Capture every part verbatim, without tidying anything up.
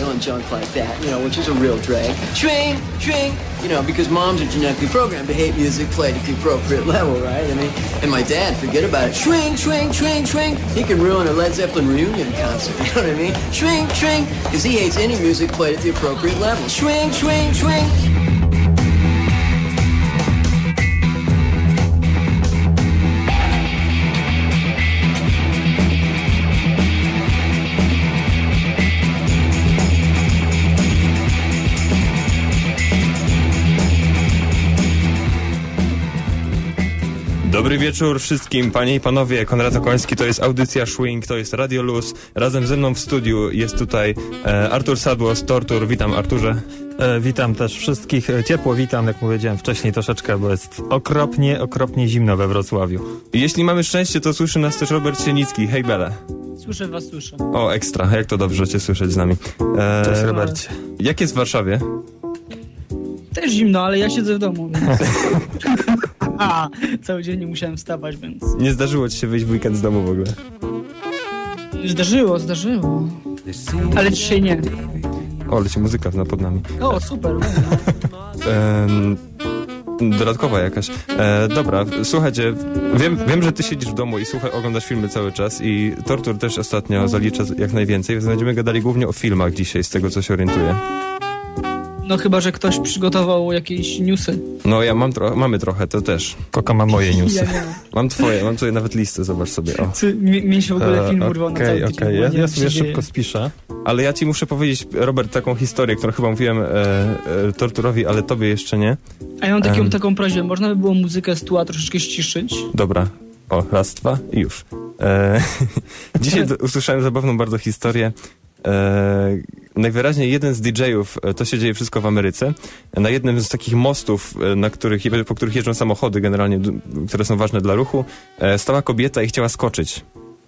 on junk like that, you know, which is a real drag. Swing, swing, you know, because moms are genetically programmed to hate music played at the appropriate level, right? I mean, and my dad, forget about it. Swing, swing, swing, swing. He can ruin a Led Zeppelin reunion concert, you know what I mean? Swing, swing, because he hates any music played at the appropriate level. Swing, swing, swing. Dobry wieczór wszystkim, panie i panowie. Konrad Okoński, to jest audycja Swing, to jest Radio Luz. Razem ze mną w studiu jest tutaj e, Artur Sadłos, Tortur. Witam, Arturze. E, witam też wszystkich. E, ciepło witam, jak powiedziałem wcześniej troszeczkę, bo jest okropnie, okropnie zimno we Wrocławiu. Jeśli mamy szczęście, to słyszy nas też Robert Sienicki. Hej, Bele. Słyszę was, słyszę. O, ekstra. Jak to dobrze cię słyszeć z nami. E, Cześć, Robercie. Jak jest w Warszawie? Też zimno, ale ja siedzę w domu. Więc... A, cały dzień nie musiałem wstawać, więc... Nie zdarzyło ci się wyjść w weekend z domu w ogóle? Zdarzyło, zdarzyło. Ale dzisiaj nie. O, leci muzyka pod nami. O, super. Ehm, dodatkowa jakaś. E, dobra, słuchajcie, wiem, wiem, że ty siedzisz w domu i słuchaj, oglądasz filmy cały czas i Tortur też ostatnio zalicza jak najwięcej, więc będziemy gadali głównie o filmach dzisiaj, z tego co się orientuję. No chyba, że ktoś przygotował jakieś newsy. No ja mam tro- mamy trochę, to też. Koka ma moje newsy. Ja nie. Mam twoje, mam tutaj nawet listę, zobacz sobie. O. Mnie się w ogóle film urwał e, na cały okay, tydzień. okay. Ja, ja sobie szybko dzieje. spiszę. Ale ja ci muszę powiedzieć, Robert, taką historię, którą chyba mówiłem e, e, Torturowi, ale tobie jeszcze nie. A ja mam taką, um. taką prośbę, można by było muzykę z tła troszeczkę ściszyć? Dobra. O, raz, dwa i już. E, dzisiaj do, usłyszałem zabawną bardzo historię. E, najwyraźniej jeden z didżejów, to się dzieje wszystko w Ameryce, na jednym z takich mostów, na których, po których jeżdżą samochody generalnie, które są ważne dla ruchu, e, stała kobieta i chciała skoczyć.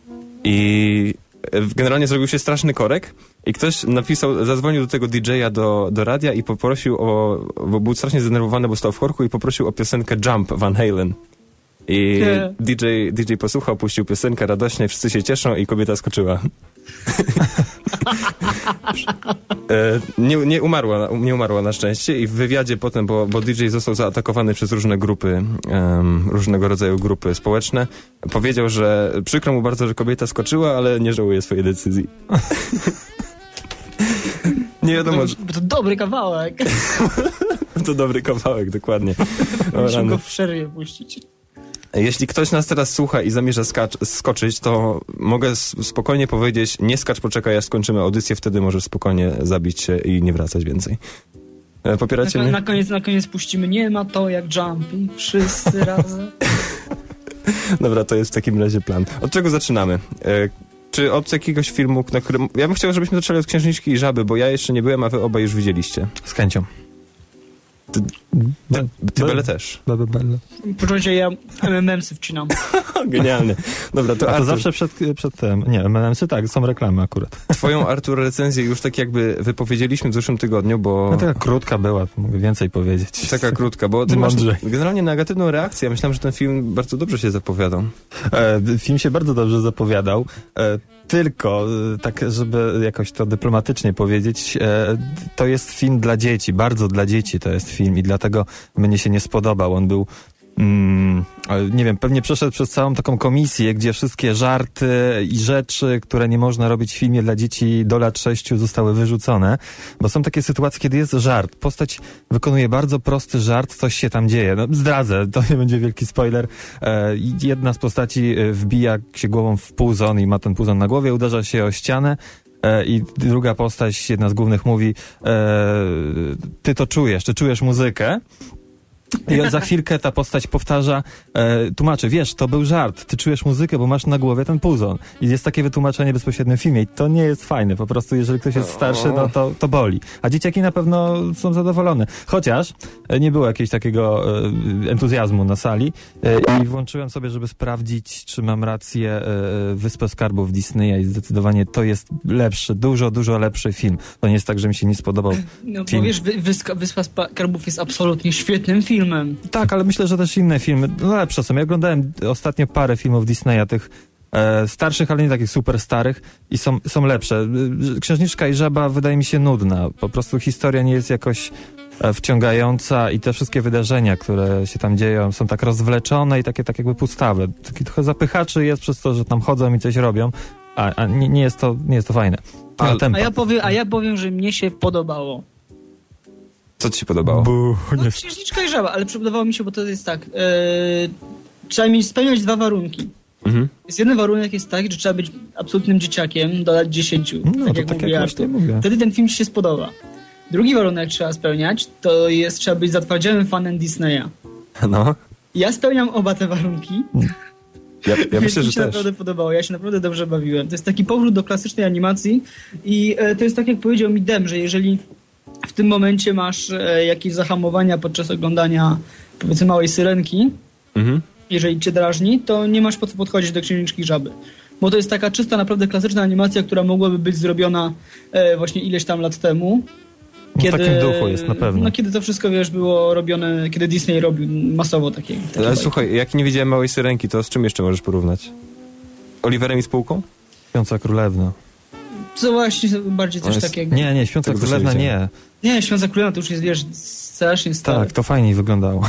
I generalnie zrobił się straszny korek i ktoś napisał, zadzwonił do tego didżeja do, do radia i poprosił o, bo był strasznie zdenerwowany, bo stał w korku i poprosił o piosenkę Jump Van Halen. I Nie. D J, D J posłuchał, puścił piosenkę radośnie, wszyscy się cieszą i kobieta skoczyła. e, nie, nie, umarła, nie umarła na szczęście i w wywiadzie potem, bo, bo D J został zaatakowany przez różne grupy, um, różnego rodzaju grupy społeczne, powiedział, że przykro mu bardzo, że kobieta skoczyła, ale nie żałuje swojej decyzji. Nie wiadomo, że... To, to dobry kawałek. To dobry kawałek, dokładnie. Muszę go w przerwie puścić. Jeśli ktoś nas teraz słucha i zamierza skacz- skoczyć, to mogę s- spokojnie powiedzieć, nie skacz, poczekaj, aż skończymy audycję, wtedy możesz spokojnie zabić się i nie wracać więcej. E, popieracie na, mnie? na, koniec, na koniec puścimy Nie ma to jak Jump i wszyscy razem. Dobra, to jest w takim razie plan. Od czego zaczynamy? E, czy od jakiegoś filmu, na którym... Ja bym chciał, żebyśmy zaczęli od Księżniczki i Żaby, bo ja jeszcze nie byłem, a wy obaj już widzieliście. Z chęcią. Ty, ty, ty Bele też. Bele, bele. Poczujcie, ja M M M sy wcinam. Genialnie. Dobra, to A to Artur, zawsze przed, przed tym. Nie, M and M'sy tak, są reklamy akurat. twoją, Artur, recenzję już tak jakby wypowiedzieliśmy w zeszłym tygodniu, bo... No taka krótka była, mogę więcej powiedzieć. Taka krótka, bo ty masz Mądrzej. generalnie negatywną reakcję. Ja myślałem, że ten film bardzo dobrze się zapowiadał. E, film się bardzo dobrze zapowiadał, e, tylko e, tak, żeby jakoś to dyplomatycznie powiedzieć, e, to jest film dla dzieci, bardzo dla dzieci to jest film i dlatego mnie się nie spodobał. On był Mm, nie wiem, pewnie przeszedł przez całą taką komisję, gdzie wszystkie żarty i rzeczy, które nie można robić w filmie dla dzieci do lat sześciu, zostały wyrzucone, bo są takie sytuacje, kiedy jest żart. Postać wykonuje bardzo prosty żart, coś się tam dzieje. No, zdradzę, to nie będzie wielki spoiler. E, jedna z postaci wbija się głową w puzon i ma ten puzon na głowie, uderza się o ścianę. I druga postać, jedna z głównych mówi, e, ty to czujesz, czy czujesz muzykę? I za chwilkę ta postać powtarza, e, tłumaczy, wiesz, to był żart, ty czujesz muzykę, bo masz na głowie ten puzon. I jest takie wytłumaczenie bezpośrednio w filmie i to nie jest fajne, po prostu jeżeli ktoś jest starszy, no to, to boli. A dzieciaki na pewno są zadowolone. Chociaż e, nie było jakiegoś takiego e, entuzjazmu na sali e, i włączyłem sobie, żeby sprawdzić, czy mam rację, e, Wyspę Skarbów Disneya i zdecydowanie to jest lepszy, dużo, dużo lepszy film. To nie jest tak, że mi się nie spodobał No film. bo wiesz, Wy, Wyska, Wyspa Skarbów jest absolutnie świetnym filmem. Tak, ale myślę, że też inne filmy no lepsze są. Ja oglądałem ostatnio parę filmów Disneya, tych e, starszych, ale nie takich super starych i są, są lepsze. Księżniczka i Żaba wydaje mi się nudna. Po prostu historia nie jest jakoś e, wciągająca i te wszystkie wydarzenia, które się tam dzieją, są tak rozwleczone i takie tak jakby pustawe. Taki trochę zapychaczy jest przez to, że tam chodzą i coś robią, a, a nie, nie, jest to, nie jest to fajne. A, a, ja powiem, a ja powiem, że mnie się podobało. Co ci się podobało? Bu, no, Księżniczka i Żaba, ale podobało mi się, bo to jest tak. Yy, trzeba mieć spełniać dwa warunki. Mhm. Jest jeden warunek jest taki, że trzeba być absolutnym dzieciakiem do lat dziesięciu. No, tak to jak tak mówię, jak właśnie mówię. Wtedy ten film ci się spodoba. Drugi warunek trzeba spełniać, to jest trzeba być zatwardziałym fanem Disneya. No. Ja spełniam oba te warunki. Ja, ja myślę, mi że się też. naprawdę podobało, ja się naprawdę dobrze bawiłem. To jest taki powrót do klasycznej animacji i e, to jest tak jak powiedział mi Dem, że jeżeli w tym momencie masz e, jakieś zahamowania podczas oglądania powiedzmy Małej Syrenki, mhm. jeżeli cię drażni, to nie masz po co podchodzić do Księżniczki Żaby. Bo to jest taka czysta, naprawdę klasyczna animacja, która mogłaby być zrobiona e, właśnie ileś tam lat temu. Kiedy, w takim duchu jest na pewno. No kiedy to wszystko, wiesz, było robione, kiedy Disney robił masowo takie... takie Ale bajki. słuchaj, jak nie widziałem Małej Syrenki, to z czym jeszcze możesz porównać? Oliverem i Spółką? Śpiąca Królewna. Co właśnie bardziej coś jest... takiego. Nie, nie, Śpiąca Tego Królewna nie. Nie, Śpiąca Królewna to już jest, wiesz, strasznie stare. Tak, to fajniej wyglądało.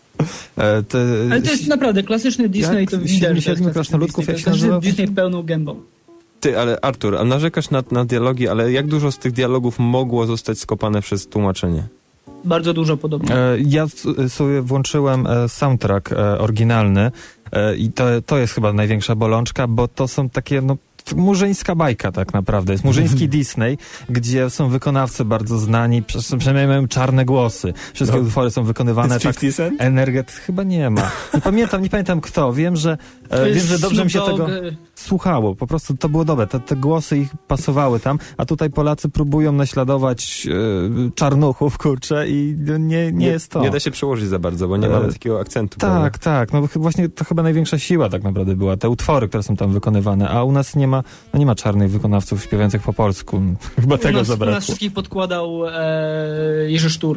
e, te... Ale to jest naprawdę klasyczny Disney, jak? to widać. Siedmiu krasnoludków, jak się nazywa? Disney pełną gębą. Ty, ale Artur, a narzekasz na, na dialogi, ale jak dużo z tych dialogów mogło zostać skopane przez tłumaczenie? Bardzo dużo podobno. E, ja sobie włączyłem e, soundtrack e, oryginalny e, i to, to jest chyba największa bolączka, bo to są takie, no, murzyńska bajka tak naprawdę. Jest murzyński Disney, gdzie są wykonawcy bardzo znani, przynajmniej mają czarne głosy. Wszystkie no. utwory są wykonywane tak energet... Chyba nie ma. Nie pamiętam, nie pamiętam kto. Wiem, że e, wiem, że dobrze mi się tego słuchało. Po prostu to było dobre. Te, te głosy ich pasowały tam, a tutaj Polacy próbują naśladować e, czarnuchów, kurczę, i nie, nie, nie jest to. Nie da się przełożyć za bardzo, bo nie e, mamy takiego akcentu. Tak, prawda? tak. No właśnie to chyba największa siła tak naprawdę była. Te utwory, które są tam wykonywane, a u nas nie ma, no nie ma czarnych wykonawców śpiewających po polsku. Chyba tego nas, zabrakło. U nas wszystkich podkładał e, Jerzy Sztur.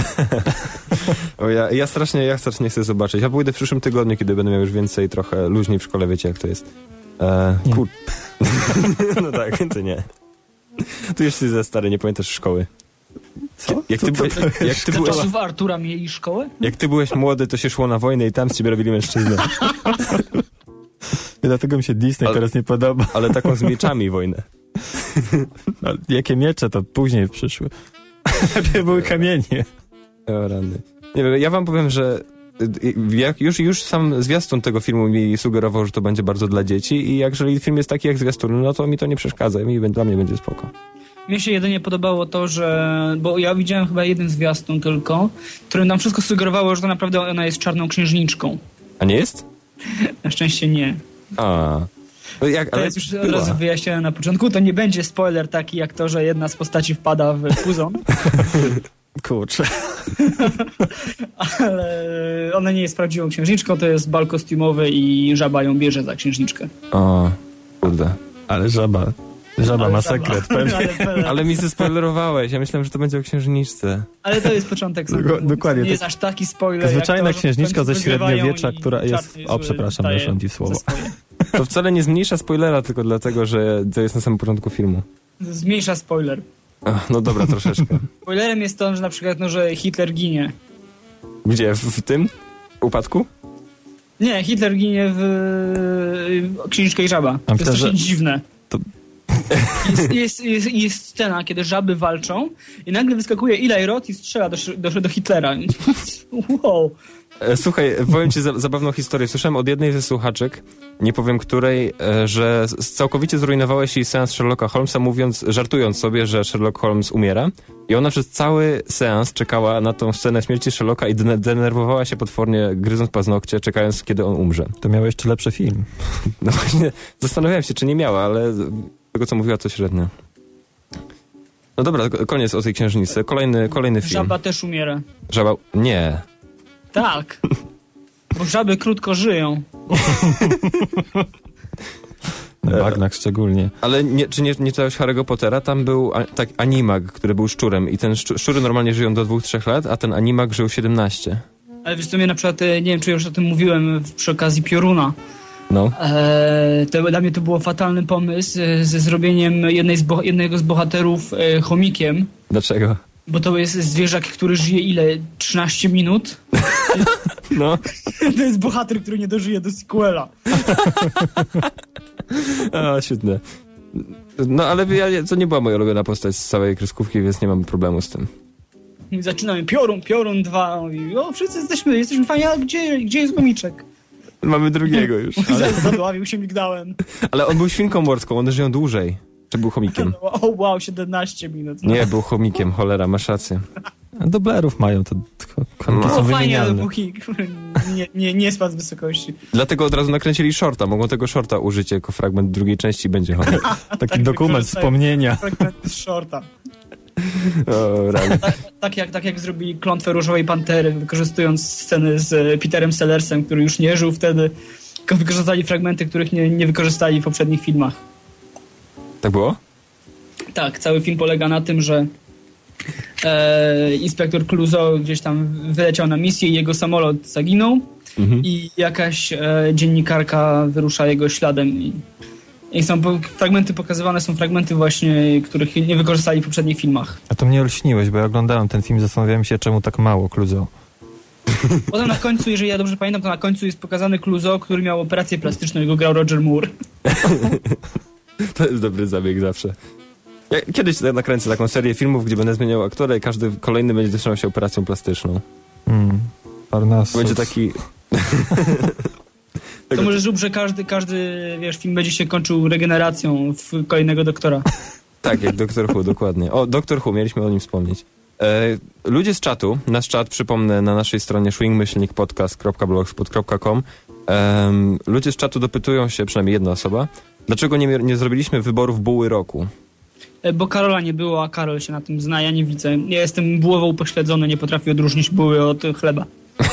o ja, ja strasznie ja strasznie chcę zobaczyć. Ja pójdę w przyszłym tygodniu, kiedy będę miał już więcej, trochę luźniej w szkole, wiecie jak to jest. E, kur... no tak, ty nie. Tu jeszcze za stary, nie pamiętasz szkoły. Co? Jak ty, byłeś, jak ty byłeś, czasów Artura mieli szkołę? Jak ty byłeś młody, to się szło na wojnę i tam z ciebie robili mężczyznę. I dlatego mi się Disney ale, teraz nie podoba. Ale taką z mieczami wojnę. No, jakie miecze to później przyszły. Lepiej były kamienie. O rany. Nie wiem, ja wam powiem, że jak już, już sam zwiastun tego filmu mi sugerował, że to będzie bardzo dla dzieci i jeżeli film jest taki jak zwiastun, no to mi to nie przeszkadza i mi, dla mnie będzie spoko. Mnie się jedynie podobało to, że... Bo ja widziałem chyba jeden zwiastun tylko, który nam wszystko sugerowało, że to naprawdę ona jest czarną księżniczką. A nie jest? Na szczęście nie. A. No jak, to ale jest już od razu wyjaśnione na początku. To nie będzie spoiler taki jak to, że jedna z postaci wpada w puzon. Kurczę. Ale ona nie jest prawdziwą księżniczką, to jest bal kostiumowy i Żaba ją bierze za księżniczkę. O, kurde. Ale Żaba... Żaba ale ma żaba. sekret, pewnie. ale, ale mi zespoilerowałeś, ja myślałem, że to będzie o księżniczce. Ale to jest początek. Dok- dokładnie. Nie jest aż taki spoiler. Zwyczajna jak to, księżniczka ze średniowiecza, która jest... O, przepraszam, weszłam ci w słowo. To wcale nie zmniejsza spoilera, tylko dlatego, że to jest na samym początku filmu. Zmniejsza spoiler. Ach, no dobra, troszeczkę. Spoilerem jest to, że na przykład, no, że Hitler ginie. Gdzie? W, w tym upadku? Nie, Hitler ginie w, w Księżniczka i Żaba. To jest strasznie dziwne. To... Jest, jest, jest, jest scena, kiedy żaby walczą i nagle wyskakuje Eli Roth i strzela do, do, do Hitlera. Wow. Słuchaj, powiem ci za, zabawną historię. Słyszałem od jednej ze słuchaczek, nie powiem której, że całkowicie zrujnowałeś jej seans Sherlocka Holmesa, mówiąc, żartując sobie, że Sherlock Holmes umiera. I ona przez cały seans czekała na tą scenę śmierci Sherlocka i denerwowała się potwornie, gryząc paznokcie, czekając, kiedy on umrze. To miał jeszcze lepszy film. No właśnie, zastanawiałem się, czy nie miała, ale tego, co mówiła, to średnio. No dobra, koniec o tej księżnicy. Kolejny, kolejny film. Żaba też umiera. Żaba... Nie. Tak. Bo żaby krótko żyją. Na bagnach szczególnie. Ale nie, czy nie, nie czytałeś Harry'ego Pottera? Tam był a, tak animag, który był szczurem i ten szczur, szczury normalnie żyją do dwóch, trzech lat, a ten animag żył siedemnaście. Ale wiesz co, mnie na przykład, nie wiem, czy już o tym mówiłem przy okazji Pioruna, No. E, to, dla mnie to było fatalny pomysł e, ze zrobieniem jednej z boh- jednego z bohaterów e, chomikiem. Dlaczego? Bo to jest zwierzak, który żyje ile? trzynaście minut? No. To jest bohater, który nie dożyje do sequela. A, świetne. No, ale ja, to nie była moja ulubiona postać z całej kreskówki, więc nie mam problemu z tym. I zaczynamy piorun, piorun dwa. Mówi, o, wszyscy jesteśmy, jesteśmy fajni, a gdzie, gdzie jest chomiczek? Mamy drugiego już. Ale... Zadławił się migdałem. Ale on był świnką morską, one żyją dłużej. Czy był chomikiem? O, wow, siedemnaście minut. No. Nie, był chomikiem, cholera, masz rację. Dublerów mają, to chomiki No. są O, fajnie, ale wymienialne. póki nie, nie, nie spadł z wysokości. Dlatego od razu nakręcili shorta. Mogą tego shorta użyć jako fragment drugiej części, będzie chomik. Taki Tak, dokument, wykorzystają wspomnienia. fragment z shorta. O, rany. Tak, tak, jak, tak jak zrobili Klątwę Różowej Pantery, wykorzystując sceny z Peterem Sellersem, który już nie żył wtedy, tylko wykorzystali fragmenty, których nie, nie wykorzystali w poprzednich filmach. Tak było? Tak, cały film polega na tym, że e, inspektor Clouseau gdzieś tam wyleciał na misję i jego samolot zaginął Mhm. i jakaś e, dziennikarka wyrusza jego śladem i, i są po, fragmenty pokazywane, są fragmenty właśnie, których nie wykorzystali w poprzednich filmach. A to mnie olśniłeś, bo ja oglądałem ten film, zastanawiałem się, czemu tak mało Clouseau. Potem na końcu, jeżeli ja dobrze pamiętam, to na końcu jest pokazany Clouseau, który miał operację plastyczną i go grał Roger Moore. To jest dobry zabieg zawsze. Ja kiedyś nakręcę taką serię filmów, gdzie będę zmieniał aktora i każdy kolejny będzie zaczynał się operacją plastyczną. Hmm. Parnassus. Będzie taki... To może zrób, że każdy, każdy wiesz, film będzie się kończył regeneracją w kolejnego doktora. Tak, jak Doktor Who, dokładnie. O, Doktor Who, mieliśmy o nim wspomnieć. E, ludzie z czatu, nasz czat, przypomnę, na naszej stronie swing myślnik podcast kropka blogspot kropka com. E, ludzie z czatu dopytują się, przynajmniej jedna osoba, dlaczego nie, nie zrobiliśmy wyborów buły roku? E, Bo Karola nie było, a Karol się na tym zna, ja nie widzę. Ja jestem bułową upośledzony, nie potrafię odróżnić buły od chleba.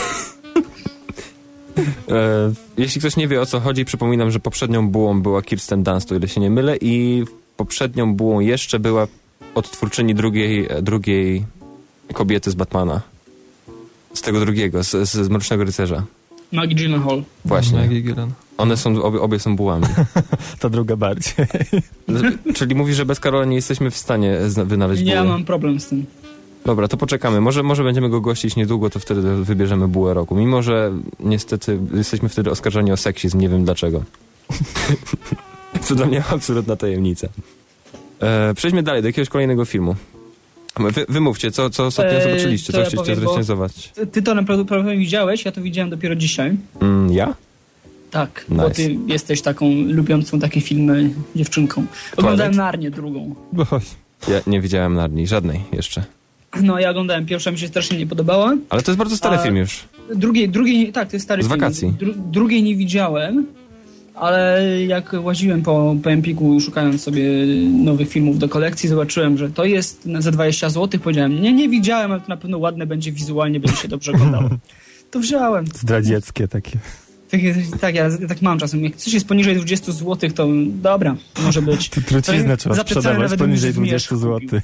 E, jeśli ktoś nie wie, o co chodzi, przypominam, że poprzednią bułą była Kirsten Dunst, o ile się nie mylę, i poprzednią bułą jeszcze była odtwórczyni drugiej, drugiej kobiety z Batmana. Z tego drugiego, z, z, z Mrocznego Rycerza. Maggie Gyllenhaal. Właśnie. Maggie Gyllenhaal. One są, obie, obie są bułami. Ta druga bardziej. Czyli mówisz, że bez Karola nie jesteśmy w stanie zna- wynaleźć buły. Ja mam problem z tym. Dobra, to poczekamy. Może, może będziemy go gościć niedługo, to wtedy wybierzemy bułę roku. Mimo, że niestety jesteśmy wtedy oskarżeni o seksizm, nie wiem dlaczego. To dla mnie absolutna tajemnica. E, przejdźmy dalej, do jakiegoś kolejnego filmu. Wy, wymówcie, co, co ostatnio Eee, zobaczyliście, to co ja chcieliście powiem, bo- zrecenzować. Ty, ty to naprawdę widziałeś, ja to widziałem dopiero dzisiaj. Mm, ja? Tak, Nice. bo ty jesteś taką lubiącą takie filmy dziewczynką. Oglądałem Narnię drugą. Bo Ja nie widziałem Narni, żadnej jeszcze. No, ja oglądałem. Pierwsza mi się strasznie nie podobała. Ale to jest bardzo stary A- film już. Drugiej, drugiej, tak, to jest stary Z film. wakacji. Dru, drugiej nie widziałem, ale jak łaziłem po, po Empiku szukając sobie nowych filmów do kolekcji, zobaczyłem, że to jest za dwadzieścia złotych. Powiedziałem, nie, nie widziałem, ale to na pewno ładne będzie wizualnie, będzie się dobrze oglądało. To wziąłem. zdradzieckie takie. Tak, tak, ja tak mam czasem. Jak coś jest poniżej dwadzieścia złotych, to dobra, może być. Tu truciznę trzeba Za te ceny sprzedawać nawet poniżej bym dwadzieścia zmierzch złotych.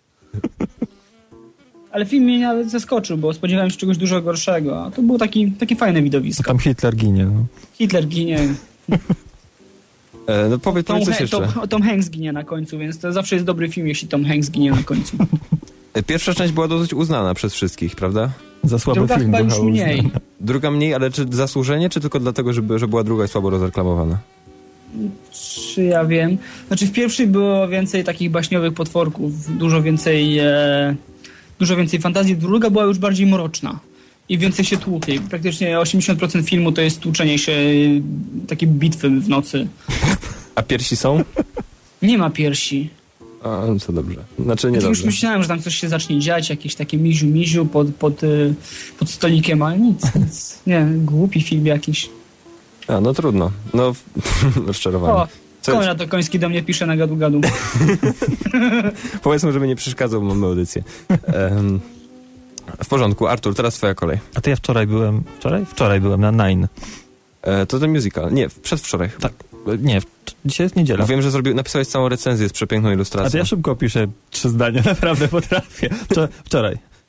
Ale film mnie nawet zaskoczył, bo spodziewałem się czegoś dużo gorszego, a to było taki, takie fajne widowisko. Tam Hitler ginie. No. Hitler ginie, E, no powiedz Tom, mi coś He- jeszcze. Tom, Tom Hanks ginie na końcu, więc to zawsze jest dobry film, jeśli Tom Hanks ginie na końcu. E, Pierwsza część była dosyć uznana przez wszystkich, prawda? Za słaby Druga film chyba już była mniej. uznana. Druga mniej, ale czy zasłużenie, czy tylko dlatego, żeby, że była druga i słabo rozreklamowana? Czy ja wiem? Znaczy w pierwszej było więcej takich baśniowych potworków, dużo więcej e, dużo więcej fantazji. Druga była już bardziej mroczna i więcej się tłukli. Praktycznie osiemdziesiąt procent filmu to jest tłuczenie się, e, takie bitwy w nocy. A piersi są? Nie ma piersi. A, no to dobrze. Znaczy nie Ja to już dobrze. myślałem, że tam coś się zacznie dziać, jakieś takie miziu-miziu pod, pod, e, pod stolikiem, ale nic, nic. Nie, głupi film jakiś. A, no trudno. No, rozczarowanie. O, Co- Konrad Okoński do mnie pisze na gadu-gadu. Powiedzmy, żeby nie przeszkadzał, bo mamy audycję. Em, w porządku. Artur, teraz twoja kolej. A to ja wczoraj byłem... Wczoraj? Wczoraj byłem na Nine. E, to ten musical. Nie, przedwczoraj. Tak. Nie, w- dzisiaj jest niedziela. Wiem, że zrobił, napisałeś całą recenzję z przepiękną A to ilustracją. ja szybko piszę trzy zdania, naprawdę potrafię. Wczor- wczoraj.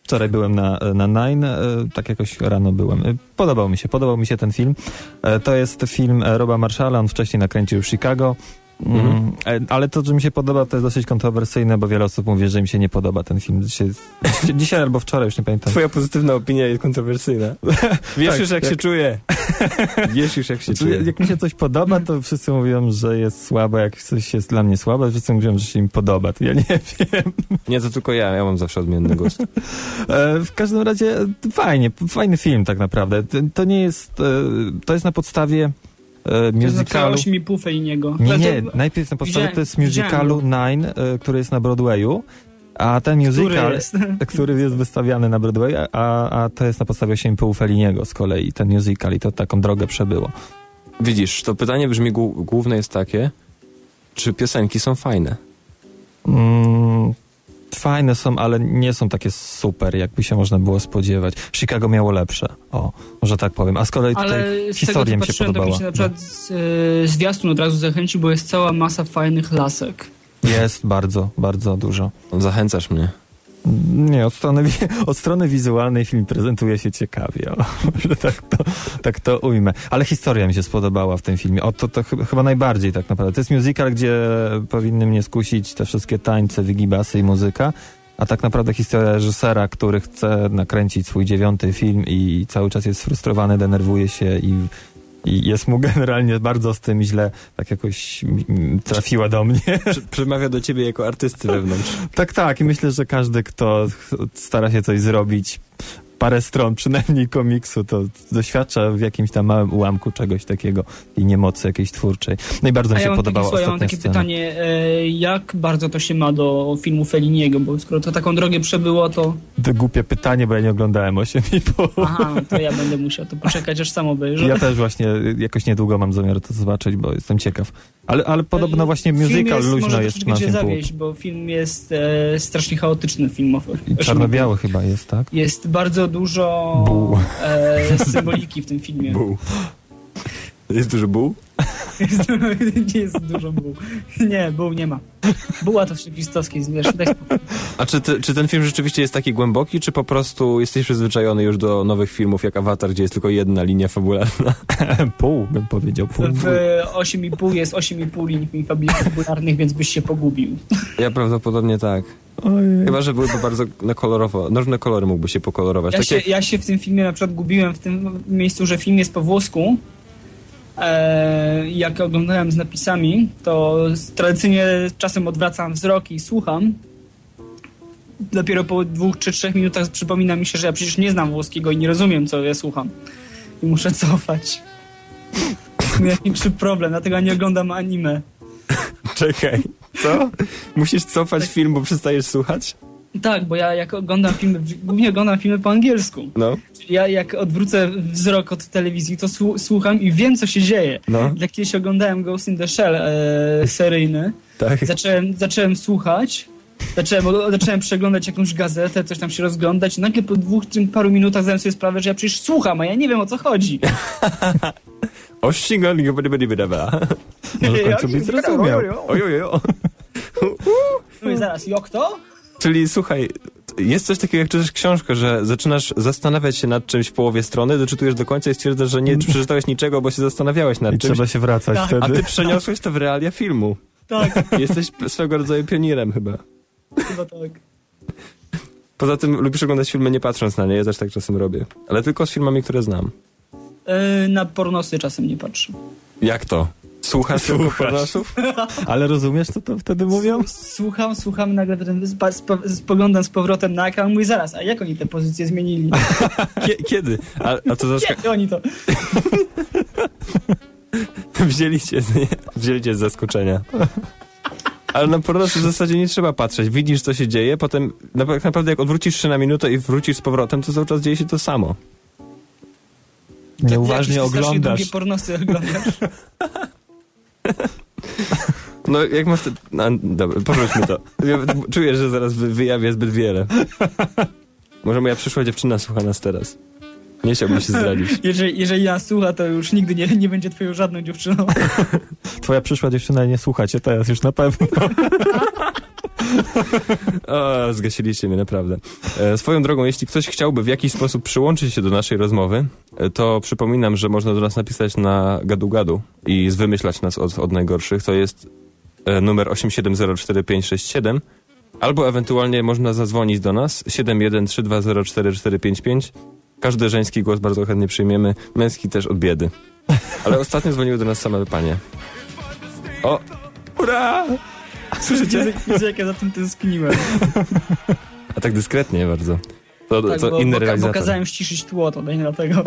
Wczoraj byłem na, na Nine, e, tak jakoś rano byłem. E, Podobał mi się, podobał mi się ten film. E, To jest film e, Roba Marshalla, on wcześniej nakręcił Chicago. Mm, Mhm. e, Ale to, że mi się podoba, to jest dosyć kontrowersyjne, bo wiele osób mówi, że im się nie podoba ten film. Dzisiaj, dzisiaj albo wczoraj, już nie pamiętam. Twoja pozytywna opinia jest kontrowersyjna. Wiesz Tak, już jak, jak- się czuję. Wiesz już jak się Znaczy, czuję. jak mi się coś podoba, to wszyscy mówią, że jest słabe, jak coś jest dla mnie słabe, wszyscy mówią, że się im podoba. To ja nie wiem. Nie, to tylko ja, ja mam zawsze odmienny głos. E, w każdym razie fajnie, fajny film tak naprawdę. To, to nie jest, e, to jest na podstawie e, To jest na musicalu. osiem i pół Feliniego. Nie, Ale nie, to- najpierw na podstawie widziałem- to jest widziałem musicalu go. Nine, e, który jest na Broadwayu, a ten musical, Który jest? który jest wystawiany na Broadwayu, a, a to jest na podstawie osiem i pół Feliniego z kolei, ten musical i to taką drogę przebyło. Widzisz, to pytanie brzmi głó- główne jest takie, czy piosenki są fajne? Mm, fajne są, ale nie są takie super, jakby się można było spodziewać. Chicago miało lepsze, o, może tak powiem. A z kolei tutaj Ale z tego, historia co mi się patrzyłem, tak mi podobała. się na przykład z, y, zwiastun od razu zachęcił, bo jest cała masa fajnych lasek. Jest bardzo, bardzo dużo. Zachęcasz mnie. Nie, od strony, wi- od strony wizualnej film prezentuje się ciekawie, o, może tak to, tak to ujmę. Ale historia mi się spodobała w tym filmie. O, to, to ch- chyba najbardziej tak naprawdę. To jest musical, gdzie powinny mnie skusić te wszystkie tańce, wigibasy i muzyka, a tak naprawdę historia reżysera, który chce nakręcić swój dziewiąty film i cały czas jest sfrustrowany, denerwuje się i i jest mu generalnie bardzo z tym źle, tak jakoś mm, trafiła do mnie. Przy- Przemawia do ciebie jako artysty wewnątrz. Tak, tak. I myślę, że każdy, kto ch- stara się coś zrobić, parę stron przynajmniej komiksu, to doświadcza w jakimś tam małym ułamku czegoś takiego i niemocy jakiejś twórczej. No i bardzo mi A się ja mam, podobała takie, słuchaj, ja mam ostatnia takie scena. pytanie, e, jak bardzo to się ma do filmu Feliniego, bo skoro to taką drogę przebyło, to To głupie pytanie, bo ja nie oglądałem osiem i pół. aha, to ja będę musiał to poczekać, aż sam obejrzę. Ja też właśnie jakoś niedługo mam zamiar to zobaczyć, bo jestem ciekaw. Ale, ale podobno właśnie Film musical jest, luźno może jest troszeczkę na cię osiem i pół. zawieść, bo film jest e, strasznie chaotyczny filmowy. I czarno-biały chyba jest, tak? Jest bardzo dużo Buł. e, symboliki w tym filmie. Buł. Jest dużo buł? Jest, nie jest dużo buł. Nie, buł nie ma. Buła to wszechistowski, wiesz, daj spokój. A czy, ty, czy ten film rzeczywiście jest taki głęboki, czy po prostu jesteś przyzwyczajony już do nowych filmów jak Avatar, gdzie jest tylko jedna linia fabularna? Pół, bym powiedział. Pół. W osiem i pół jest osiem i pół linii fabularnych, więc byś się pogubił. Ja prawdopodobnie tak. Ojej. Chyba, że byłyby bardzo na kolorowo. Różne kolory mógłby się pokolorować. Ja Takie... się, ja się w tym filmie na przykład gubiłem w tym miejscu, że film jest po włosku. E, jak oglądałem z napisami, to tradycyjnie czasem odwracam wzrok i słucham. Dopiero po dwóch czy trzech minutach przypomina mi się, że ja przecież nie znam włoskiego i nie rozumiem, co ja słucham. I muszę cofać. To jest mój największy problem, dlatego nie oglądam anime. Czekaj. Co? Musisz cofać film, bo przestajesz słuchać? Tak, bo ja jak oglądam filmy, głównie oglądam filmy po angielsku. No. Czyli ja jak odwrócę wzrok od telewizji, to słu- słucham i wiem, co się dzieje. No. Jak kiedyś oglądałem Ghost in the Shell e, seryjny, Tak. zacząłem, zacząłem słuchać, zacząłem, o- zacząłem przeglądać jakąś gazetę, coś tam się rozglądać i nagle po dwóch czy paru minutach zdałem sobie sprawę, że ja przecież słucham, a ja nie wiem, o co chodzi. Ościgoli, bydaba. Może w końcu byś zrozumiał. Ojojo. No i zaraz, jak to? Czyli słuchaj, jest coś takiego, jak czytasz książkę, że zaczynasz zastanawiać się nad czymś w połowie strony, doczytujesz do końca i stwierdzasz, że nie przeczytałeś niczego, bo się zastanawiałeś nad I czymś, trzeba się wracać Tak. wtedy. a ty przeniosłeś to w realia filmu. Tak, Jesteś swego rodzaju pionierem chyba. chyba tak. Poza tym lubisz oglądać filmy nie patrząc na nie, ja też tak czasem robię. Ale tylko z filmami, które znam. E, na pornosy czasem nie patrzę. Jak to? Słuchasz tylko Słuchasz. pornosów? Ale rozumiesz, co to wtedy mówią? Słucham, słucham, nagle potem spa- spo- spoglądam z powrotem na ekran, mówię zaraz, a jak oni te pozycje zmienili? Kie- kiedy? A, a to zaska- Jak oni to? wzięli cię, z- wzięli cię z zaskoczenia. Ale na pornosy w zasadzie nie trzeba patrzeć. Widzisz, co się dzieje, potem na- tak naprawdę jak odwrócisz się na minutę i wrócisz z powrotem, to cały czas dzieje się to samo. Nieuważnie Jakieś strasznie oglądasz. długie pornosy oglądasz. No jak masz... Te... No, dobra, porzućmy to. Ja czuję, że zaraz wy- wyjawię zbyt wiele. Może moja przyszła dziewczyna słucha nas teraz. Nie chciałbym się zdradzić. Jeżeli, jeżeli ja słucha, to już nigdy nie, nie będzie twoją żadną dziewczyną. Twoja przyszła dziewczyna nie słucha cię teraz już na pewno. O, zgasiliście mnie, naprawdę. E, swoją drogą, jeśli ktoś chciałby w jakiś sposób przyłączyć się do naszej rozmowy, e, to przypominam, że można do nas napisać na gadu gadu i wymyślać nas od, od najgorszych. To jest e, numer osiem siedem zero cztery pięć sześć siedem, albo ewentualnie można zadzwonić do nas siedem jeden trzy dwa zero cztery cztery pięć pięć. Każdy żeński głos bardzo chętnie przyjmiemy, męski też od biedy. Ale ostatnio dzwoniły do nas same panie. O! Ura! Słyszycie? Widzę, jak ja za tym tęskniłem. A tak dyskretnie bardzo. To, Tak, to bo, inny bo, realizator. bo kazałem ściszyć tło, to nie dlatego.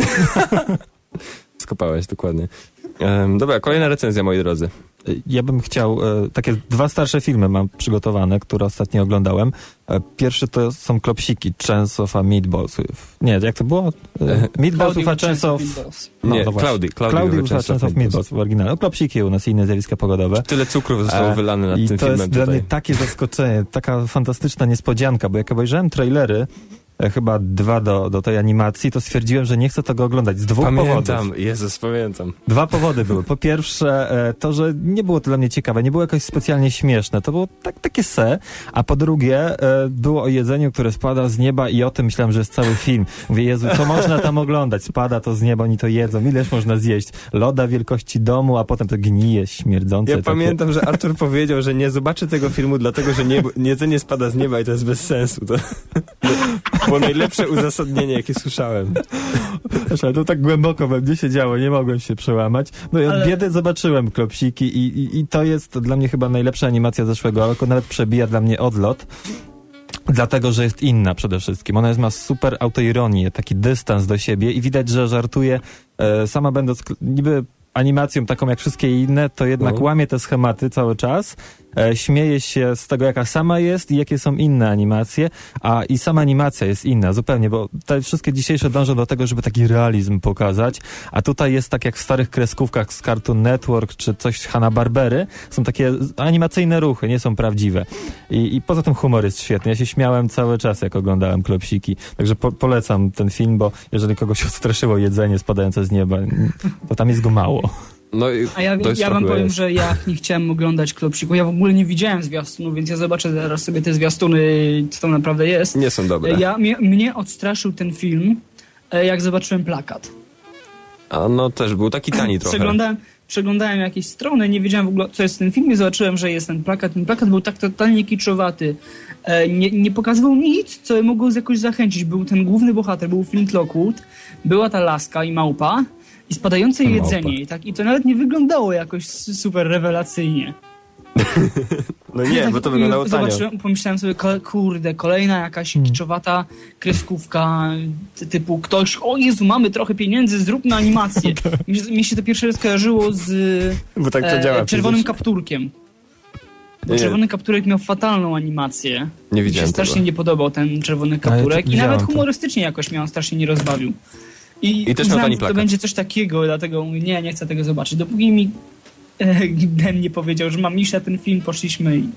Skopałeś, dokładnie. Um, dobra, kolejna recenzja, moi drodzy. Ja bym chciał, e, takie dwa starsze filmy mam przygotowane, które ostatnio oglądałem. E, pierwszy to są Klopsiki, Chance of a Meatballs. Nie, jak to było? E, meatballs with a Chance of... No, nie, no Cloudy. Cloudy, Cloudy with a Chance of Meatballs w oryginale. No, Klopsiki u nas i inne zjawiska pogodowe. Tyle cukru zostało wylane nad I tym to filmem jest tutaj. dla mnie takie zaskoczenie, taka fantastyczna niespodzianka, bo jak obejrzałem trailery, chyba dwa do, do tej animacji, to stwierdziłem, że nie chcę tego oglądać z dwóch pamiętam, powodów. Jezus, pamiętam. Dwa powody były. Po pierwsze, to, że nie było to dla mnie ciekawe, nie było jakoś specjalnie śmieszne, to było tak, takie se, a po drugie, było o jedzeniu, które spada z nieba i o tym myślałem, że jest cały film. Mówię, Jezu, co można tam oglądać? Spada to z nieba, oni to jedzą, ileż można zjeść? Loda wielkości domu, a potem to gnije, śmierdzące. Ja takie. pamiętam, że Artur powiedział, że nie zobaczy tego filmu, dlatego, że nie, jedzenie spada z nieba i to jest bez sensu. To było najlepsze uzasadnienie, jakie słyszałem. Ale to tak głęboko we mnie się działo, nie mogłem się przełamać. No i od Ale... biedy zobaczyłem Klopsiki i, i, i to jest dla mnie chyba najlepsza animacja zeszłego roku, nawet przebija dla mnie Odlot. Dlatego, że jest inna przede wszystkim. Ona jest, ma super autoironię, taki dystans do siebie i widać, że żartuje e, sama będąc niby animacją taką jak wszystkie inne, to jednak no. łamie te schematy cały czas, e, śmieje się z tego, jaka sama jest i jakie są inne animacje, a i sama animacja jest inna zupełnie, bo te wszystkie dzisiejsze dążą do tego, żeby taki realizm pokazać, a tutaj jest tak jak w starych kreskówkach z Cartoon Network czy coś Hanna-Barbery, są takie animacyjne ruchy, nie są prawdziwe. I, i poza tym humor jest świetny. Ja się śmiałem cały czas, jak oglądałem Klopsiki. Także po, polecam ten film, bo jeżeli kogoś odstraszyło jedzenie spadające z nieba, to tam jest go mało. No i A ja, ja wam powiem, jest. że ja nie chciałem oglądać Klopsików. Ja w ogóle nie widziałem zwiastunu, więc ja zobaczę zaraz sobie te zwiastuny, co tam naprawdę jest. Nie są dobre. Ja, mnie, mnie odstraszył ten film, jak zobaczyłem plakat. A no też był taki tani trochę. Przeglądałem, przeglądałem jakieś strony, nie wiedziałem w ogóle, co jest w tym filmie, zobaczyłem, że jest ten plakat. Ten plakat był tak totalnie kiczowaty. Nie, nie pokazywał nic, co mogło jakoś zachęcić. Był ten główny bohater, był Flint Lockwood, była ta laska i małpa, i spadające jedzenie. I, tak, I to nawet nie wyglądało jakoś super rewelacyjnie. No nie, tak, bo to wyglądało tanio. Zobaczyłem, pomyślałem sobie, kurde, kolejna jakaś hmm. kiczowata kreskówka typu ktoś, o Jezu, mamy trochę pieniędzy, zróbmy animację. mi, mi się to pierwsze raz kojarzyło z bo tak to e, działa, Czerwonym Kapturkiem. Bo nie, Czerwony Kapturek miał fatalną animację. Nie widziałem Mi się strasznie tego. nie podobał ten Czerwony Kapturek i nawet humorystycznie jakoś mnie on strasznie nie rozbawił. I, I też uznałem, miał tani że plakat. to będzie coś takiego, dlatego mówię, nie, nie chcę tego zobaczyć. Dopóki mi e, Ben nie powiedział, że mam iść na ten film, poszliśmy i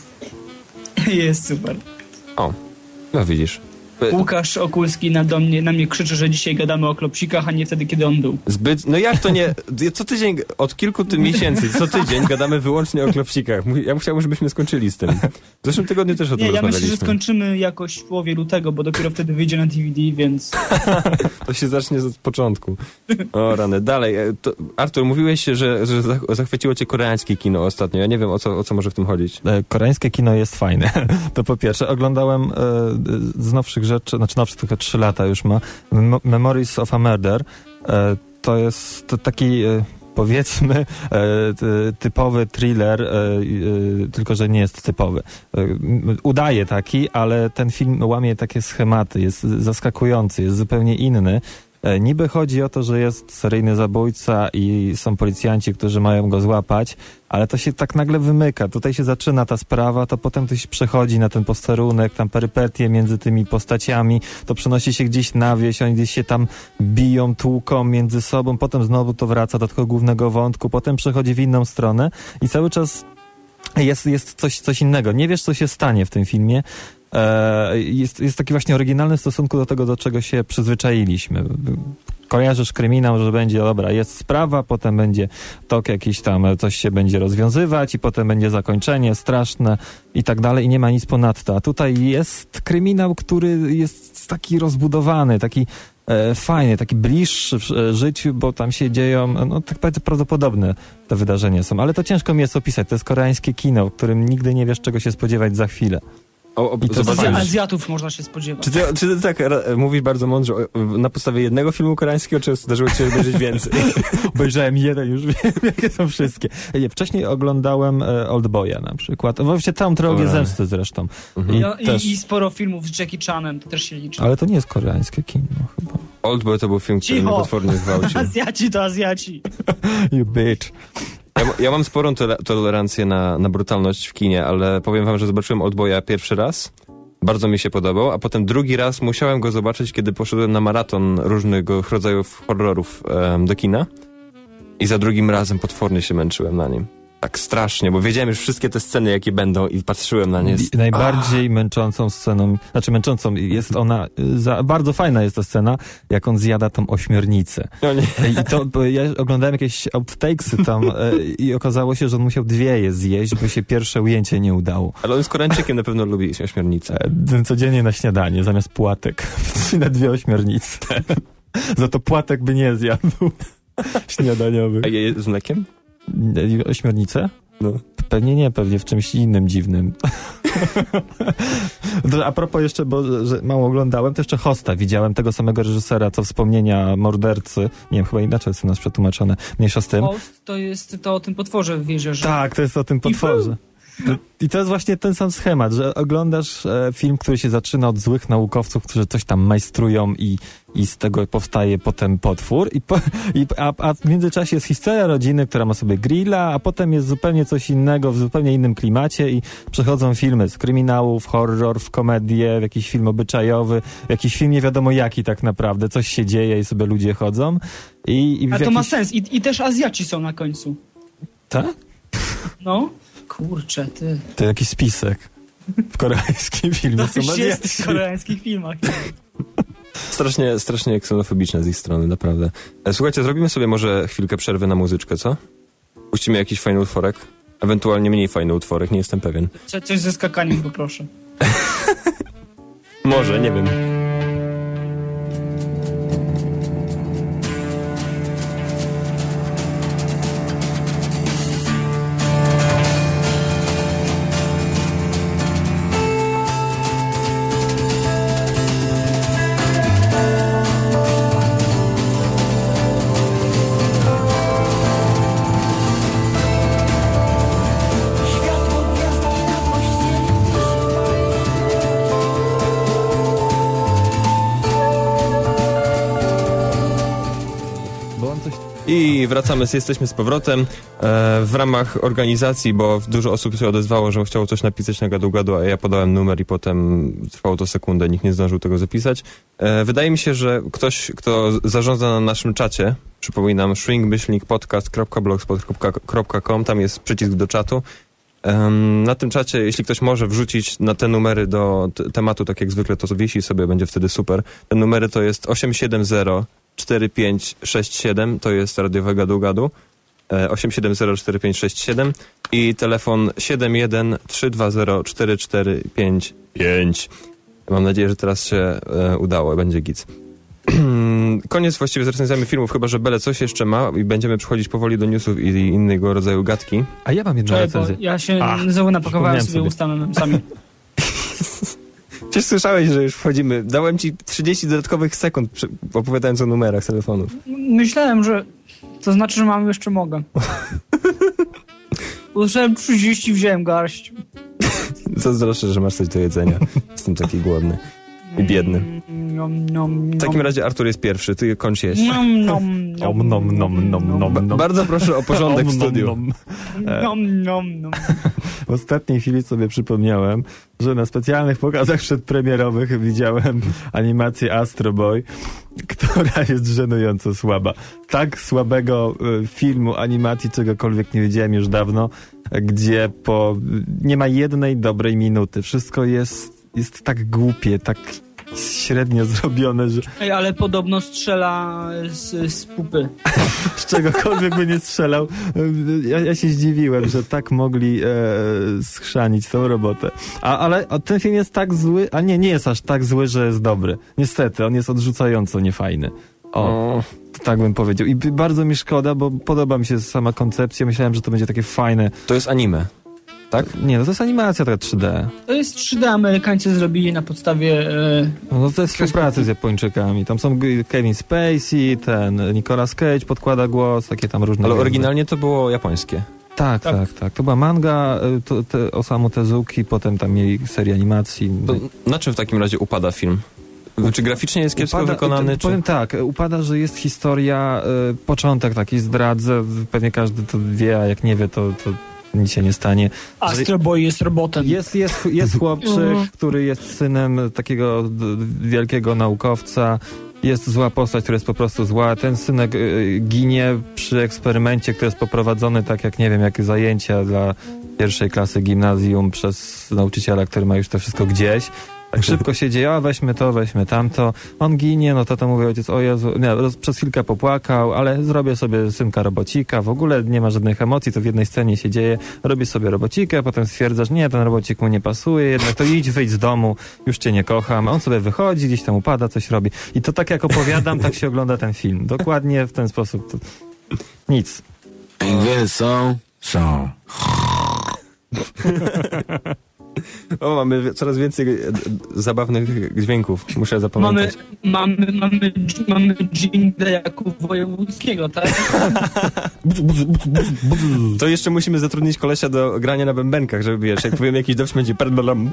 jest super. O, no widzisz. Łukasz Okulski na, do mnie, na mnie krzyczy, że dzisiaj gadamy o Klopsikach, a nie wtedy, kiedy on był. Zbyt, no jak to nie? Co tydzień, od kilku ty miesięcy, co tydzień gadamy wyłącznie o Klopsikach. Ja chciałbym, żebyśmy skończyli z tym. W zeszłym tygodniu też o tym nie, ja rozmawialiśmy. myślę, że skończymy jakoś w połowie lutego, bo dopiero wtedy wyjdzie na D V D, więc... To się zacznie od początku. O rany. Dalej. To, Artur, mówiłeś, że, że zachwyciło cię koreańskie kino ostatnio. Ja nie wiem, o co, o co może w tym chodzić. Koreańskie kino jest fajne. To po pierwsze. Oglądałem e, z nowszych rzeczy, znaczy nowszych tylko trzy lata już ma, Memories of a Murder. E, to jest to taki... E, powiedzmy, e, typowy thriller, e, e, tylko że nie jest typowy. E, udaje taki, ale ten film łamie takie schematy, jest zaskakujący, jest zupełnie inny. E, niby chodzi o to, że jest seryjny zabójca i są policjanci, którzy mają go złapać, ale to się tak nagle wymyka. Tutaj się zaczyna ta sprawa, to potem to się przechodzi na ten posterunek, tam perypetie między tymi postaciami, to przenosi się gdzieś na wieś, oni gdzieś się tam biją, tłuką między sobą, potem znowu to wraca do tego głównego wątku, potem przechodzi w inną stronę i cały czas jest, jest coś, coś innego. Nie wiesz, co się stanie w tym filmie. Jest, jest taki właśnie oryginalny w stosunku do tego, do czego się przyzwyczailiśmy. kojarzysz kryminał, że będzie, dobra, jest sprawa, potem będzie tok jakiś tam, coś się będzie rozwiązywać i potem będzie zakończenie straszne i tak dalej i nie ma nic ponadto. A tutaj jest kryminał, który jest taki rozbudowany, taki e, fajny, taki bliższy w e, życiu, bo tam się dzieją, no tak bardzo prawdopodobne te wydarzenia są. Ale to ciężko mi jest opisać. To jest koreańskie kino, w którym nigdy nie wiesz, czego się spodziewać za chwilę. O, o, I to Z Azjatów można się spodziewać. Czy ty, czy ty tak ra, mówisz bardzo mądrze o, na podstawie jednego filmu koreańskiego, czy zdarzyło ci się obejrzeć więcej? Obejrzałem jeden, już wiem, jakie są wszystkie. Nie, wcześniej oglądałem e, Oldboya na przykład. Właściwie całą trylogię Ojej. Zemsty zresztą. Mhm. I, No, i, też, I sporo filmów z Jackie Chanem, to też się liczy. ale to nie jest koreańskie kino chyba. Oldboy to był film, który mnie Cicho. potwornie gwałcił. Azjaci to Azjaci. You bitch. Ja, ja mam sporą tole- tolerancję na, na brutalność w kinie, ale powiem wam, że zobaczyłem Oldboya pierwszy raz. Bardzo mi się podobał, a potem drugi raz musiałem go zobaczyć, kiedy poszedłem na maraton różnych rodzajów horrorów em, do kina. I za drugim razem potwornie się męczyłem na nim. Tak strasznie, bo wiedziałem już wszystkie te sceny, jakie będą i patrzyłem na nie. I najbardziej męczącą sceną, znaczy męczącą jest ona, y, za, bardzo fajna jest ta scena, jak on zjada tą ośmiornicę. No nie. I to, bo ja oglądałem jakieś outtakesy tam y, i okazało się, że on musiał dwie je zjeść, bo się pierwsze ujęcie nie udało. Ale on z Koreańczykiem na pewno lubi ośmiornicę. E, codziennie na śniadanie, zamiast płatek. Na dwie ośmiornice. Za to płatek by nie zjadł. Śniadaniowy. A je z mlekiem? Ośmiornicę? No. Pewnie nie, pewnie w czymś innym dziwnym. A propos jeszcze, bo że mało oglądałem, to jeszcze Hosta widziałem, tego samego reżysera, co Wspomnienia mordercy. Nie wiem, chyba inaczej jest u nas przetłumaczone. Mniejsza z tym. Host to jest to o tym potworze w jeziorze. Tak, to jest o tym potworze. To, I to jest właśnie ten sam schemat, że oglądasz e, film, który się zaczyna od złych naukowców, którzy coś tam majstrują i, i z tego powstaje potem potwór. I po, i, a, a w międzyczasie jest historia rodziny, która ma sobie grilla, a potem jest zupełnie coś innego, w zupełnie innym klimacie i przechodzą filmy z kryminałów, horror, w komedię, w jakiś film obyczajowy, w jakiś film nie wiadomo jaki tak naprawdę, coś się dzieje i sobie ludzie chodzą. I, i w A to jakiś... ma sens. I, I też Azjaci są na końcu. Tak? No. Kurczę, ty. To jakiś spisek. W koreańskim filmie są Coś jest w Azjaci. koreańskich filmach. Strasznie, strasznie ksenofobiczne z ich strony, naprawdę. E, Słuchajcie, zrobimy sobie może chwilkę przerwy na muzyczkę, co? Puścimy jakiś fajny utworek? Ewentualnie mniej fajny utworek, nie jestem pewien. Co, coś ze skakaniem poproszę. Może, nie wiem. I wracamy, jesteśmy z powrotem e, w ramach organizacji, bo dużo osób się odezwało, że chciało coś napisać na gadu-gadu, a ja podałem numer i potem trwało to sekundę, nikt nie zdążył tego zapisać. E, wydaje mi się, że ktoś, kto zarządza na naszym czacie, przypominam, shrink myślnik podcast kropka blogspot kropka com, tam jest przycisk do czatu. Um, na tym czacie, jeśli ktoś może wrzucić na te numery do t- tematu, tak jak zwykle, to wiesi sobie, będzie wtedy super. Te numery to jest osiem siedem zero cztery pięć sześć siedem, to jest radiowe gadu-gadu, e, osiem siedem zero cztery pięć sześć siedem i telefon siedem jeden trzy dwa zero cztery cztery pięć pięć. Mam nadzieję, że teraz się e, udało, będzie git. Koniec właściwie z recenzjami filmów, chyba że Bele coś jeszcze ma i będziemy przechodzić powoli do newsów i innego rodzaju gadki. A ja mam jedną Czekaj, bo recenzję. ja się Ach, znowu napakowałem sobie, sobie. ustami sami. Przecież słyszałeś, że już wchodzimy. Dałem ci trzydzieści dodatkowych sekund przy- opowiadając o numerach telefonów. Myślałem, że to znaczy, że mam jeszcze mogę. Usłyszałem trzydzieści, wziąłem garść. Zazdroszczę, że masz coś do jedzenia. Jestem taki głodny i biedny. Nom, nom, W takim razie Artur jest pierwszy, ty kończ jeść. Nom, nom, Om, nom, nom, nom, nom, Ba- nom. bardzo proszę o porządek w Om, nom, studiu. nom. nom, nom, nom. W ostatniej chwili sobie przypomniałem, że na specjalnych pokazach przedpremierowych widziałem animację Astro Boy, która jest żenująco słaba. Tak słabego y, filmu, animacji, czegokolwiek nie widziałem już dawno, gdzie po nie ma jednej dobrej minuty. Wszystko jest, jest tak głupie, tak średnio zrobione, że Ej, ale podobno strzela z, z pupy. z czegokolwiek by nie strzelał. Ja, ja się zdziwiłem, że tak mogli e, schrzanić tą robotę. A, ale a ten film jest tak zły, a nie, nie jest aż tak zły, że jest dobry. Niestety, on jest odrzucająco niefajny. O, tak bym powiedział. I bardzo mi szkoda, bo podoba mi się sama koncepcja. Myślałem, że to będzie takie fajne. To jest anime, tak? Nie, no to jest animacja taka trzy D. To jest trzy D, Amerykańcy zrobili na podstawie... E, No to jest współpracy z Japończykami. Tam są Kevin Spacey, ten Nicolas Cage podkłada głos, takie tam różne... Ale gwiazdy. oryginalnie to było japońskie. Tak, tak, tak, tak. To była manga to, te, Osamu Tezuki, potem tam jej serii animacji. To na czym w takim razie upada film? Czy graficznie jest kiepsko Upada- wykonany? to, Czy... Powiem tak, upada, że jest historia, y, początek taki zdradzę, pewnie każdy to wie, a jak nie wie, to, to nic się nie stanie. Astro Boy jest robotem. Jest, jest, jest chłopczyk, który jest synem takiego d- wielkiego naukowca. Jest zła postać, która jest po prostu zła. Ten synek y, ginie przy eksperymencie, który jest poprowadzony tak jak, nie wiem, jak zajęcia dla pierwszej klasy gimnazjum przez nauczyciela, który ma już to wszystko gdzieś. Tak szybko się dzieje, a weźmy to, weźmy tamto. On ginie, no to to mówi ojciec, o Jezu, nie, roz, przez chwilkę popłakał, ale zrobię sobie synka robocika, w ogóle nie ma żadnych emocji, to w jednej scenie się dzieje, robię sobie robocikę, potem stwierdzasz, nie, ten robocik mu nie pasuje, jednak to idź, wyjdź z domu, już cię nie kocham. A on sobie wychodzi, gdzieś tam upada, coś robi. I to tak jak opowiadam, tak się ogląda ten film. Dokładnie w ten sposób. To... Nic. Ain't this so? So. O, mamy coraz więcej e, zabawnych dźwięków. Muszę Mamy, zapamiętać. mamy, mamy, mamy jingle Jakub Wojewódzkiego, tak? To jeszcze musimy zatrudnić kolesia do grania na bębenkach, żeby wiesz, jak powiem jakiś dowcip, będzie perdolom.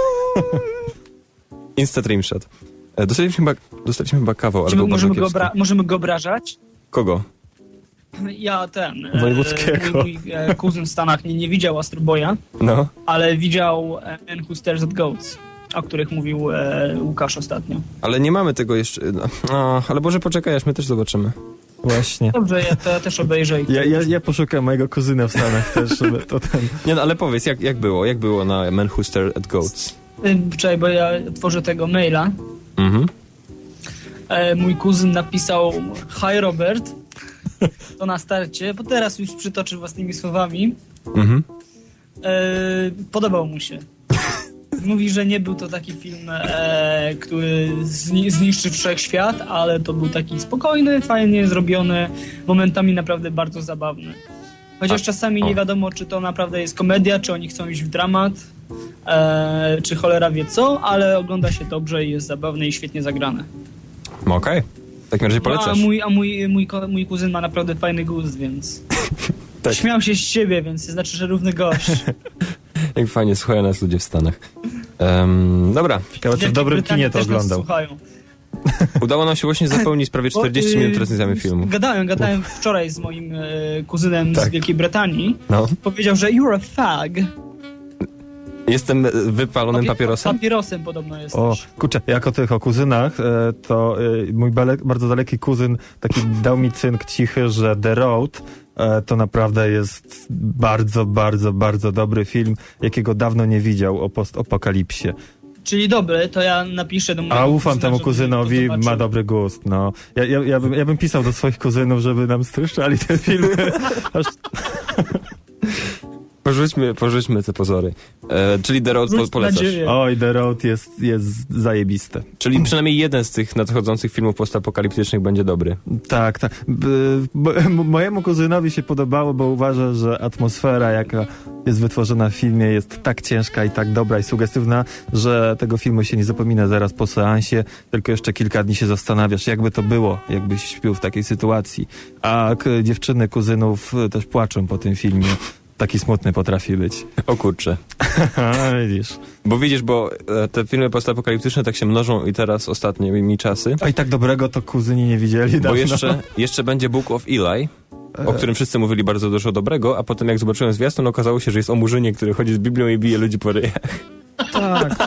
Instant rimshot. E, Dostaliśmy chyba, dostaliśmy chyba kawał, ale Czy był możemy, bardzo go kiepski. obra- możemy go obrażać? Kogo? Ja ten... e, Wojewódzkiego. Mój, mój e, kuzyn w Stanach nie, nie widział Astro Boya, No. ale widział e, Man Who Stares at Goats, o których mówił e, Łukasz ostatnio. Ale nie mamy tego jeszcze. No, ale Boże, poczekaj, aż my też zobaczymy. Właśnie. Dobrze, ja to ja też obejrzę. i- Ja, ja, ja poszukam mojego kuzyna w Stanach też, żeby to ten... Nie no, ale powiedz, jak, jak było? Jak było na Man Who Stared at Goats? Y, Czekaj, bo ja tworzę tego maila. Mhm. E, mój kuzyn napisał: Hi Robert. To na starcie, bo teraz już przytoczy własnymi słowami. Mhm. E, podobał mu się. Mówi, że nie był to taki film, e, który zni- zniszczy wszechświat, ale to był taki spokojny, fajnie zrobiony, momentami naprawdę bardzo zabawny. Chociaż A- czasami o. nie wiadomo, czy to naprawdę jest komedia, czy oni chcą iść w dramat, e, czy cholera wie co, ale ogląda się dobrze i jest zabawne i świetnie zagrane. No, okej. W takim razie No, a polecasz. mój, a mój, mój, ko- mój kuzyn ma naprawdę fajny gust, więc... Tak. Śmiał się z ciebie, więc to znaczy, że równy gość. Jak fajnie słuchają nas ludzie w Stanach. Um, dobra, Ciekawe, czy w Wielkiej dobrym Brytanii kinie to też nas oglądał. słuchają. udało nam się właśnie zapełnić prawie czterdzieści Bo, minut yy, recenzjami filmu. Gadałem, gadałem wczoraj z moim e, kuzynem z Tak. Wielkiej Brytanii. No. Powiedział, że you're a fag. Jestem e, wypalonym Papie- papierosem. Papierosem podobno jesteś. O, kurczę, jak o tych o kuzynach, e, to e, mój bale, bardzo daleki kuzyn taki dał mi cynk cichy, że The Road e, to naprawdę jest bardzo, bardzo, bardzo dobry film, jakiego dawno nie widział o postapokalipsie. Czyli dobry, to ja napiszę do mojego A ufam kuzyna, temu żeby kuzynowi, to zobaczył. ma dobry gust, no. Ja, ja, ja, bym, ja bym pisał do swoich kuzynów, żeby nam streszczali ten film. Aż... Porzućmy, porzućmy te pozory. E, czyli The Road po, Wróć polecasz. nadzieję. Oj, The Road jest, jest zajebiste. Czyli przynajmniej jeden z tych nadchodzących filmów postapokaliptycznych będzie dobry. Tak, tak. B, bo, mojemu kuzynowi się podobało, bo uważa, że atmosfera, jaka jest wytworzona w filmie, jest tak ciężka i tak dobra i sugestywna, że tego filmu się nie zapomina zaraz po seansie, tylko jeszcze kilka dni się zastanawiasz, jakby to było, jakbyś był w takiej sytuacji. A k- dziewczyny kuzynów też płaczą po tym filmie. Taki smutny potrafi być. O kurczę. A, widzisz. Bo widzisz, bo e, te filmy postapokaliptyczne tak się mnożą i teraz ostatnimi czasy. A i tak dobrego to kuzyni nie widzieli Bo dawno. jeszcze, jeszcze będzie Book of Eli, o którym wszyscy mówili bardzo dużo dobrego, a potem jak zobaczyłem zwiastun, okazało się, że jest o murzynie, który chodzi z Biblią i bije ludzi po ryjach. Tak, tak.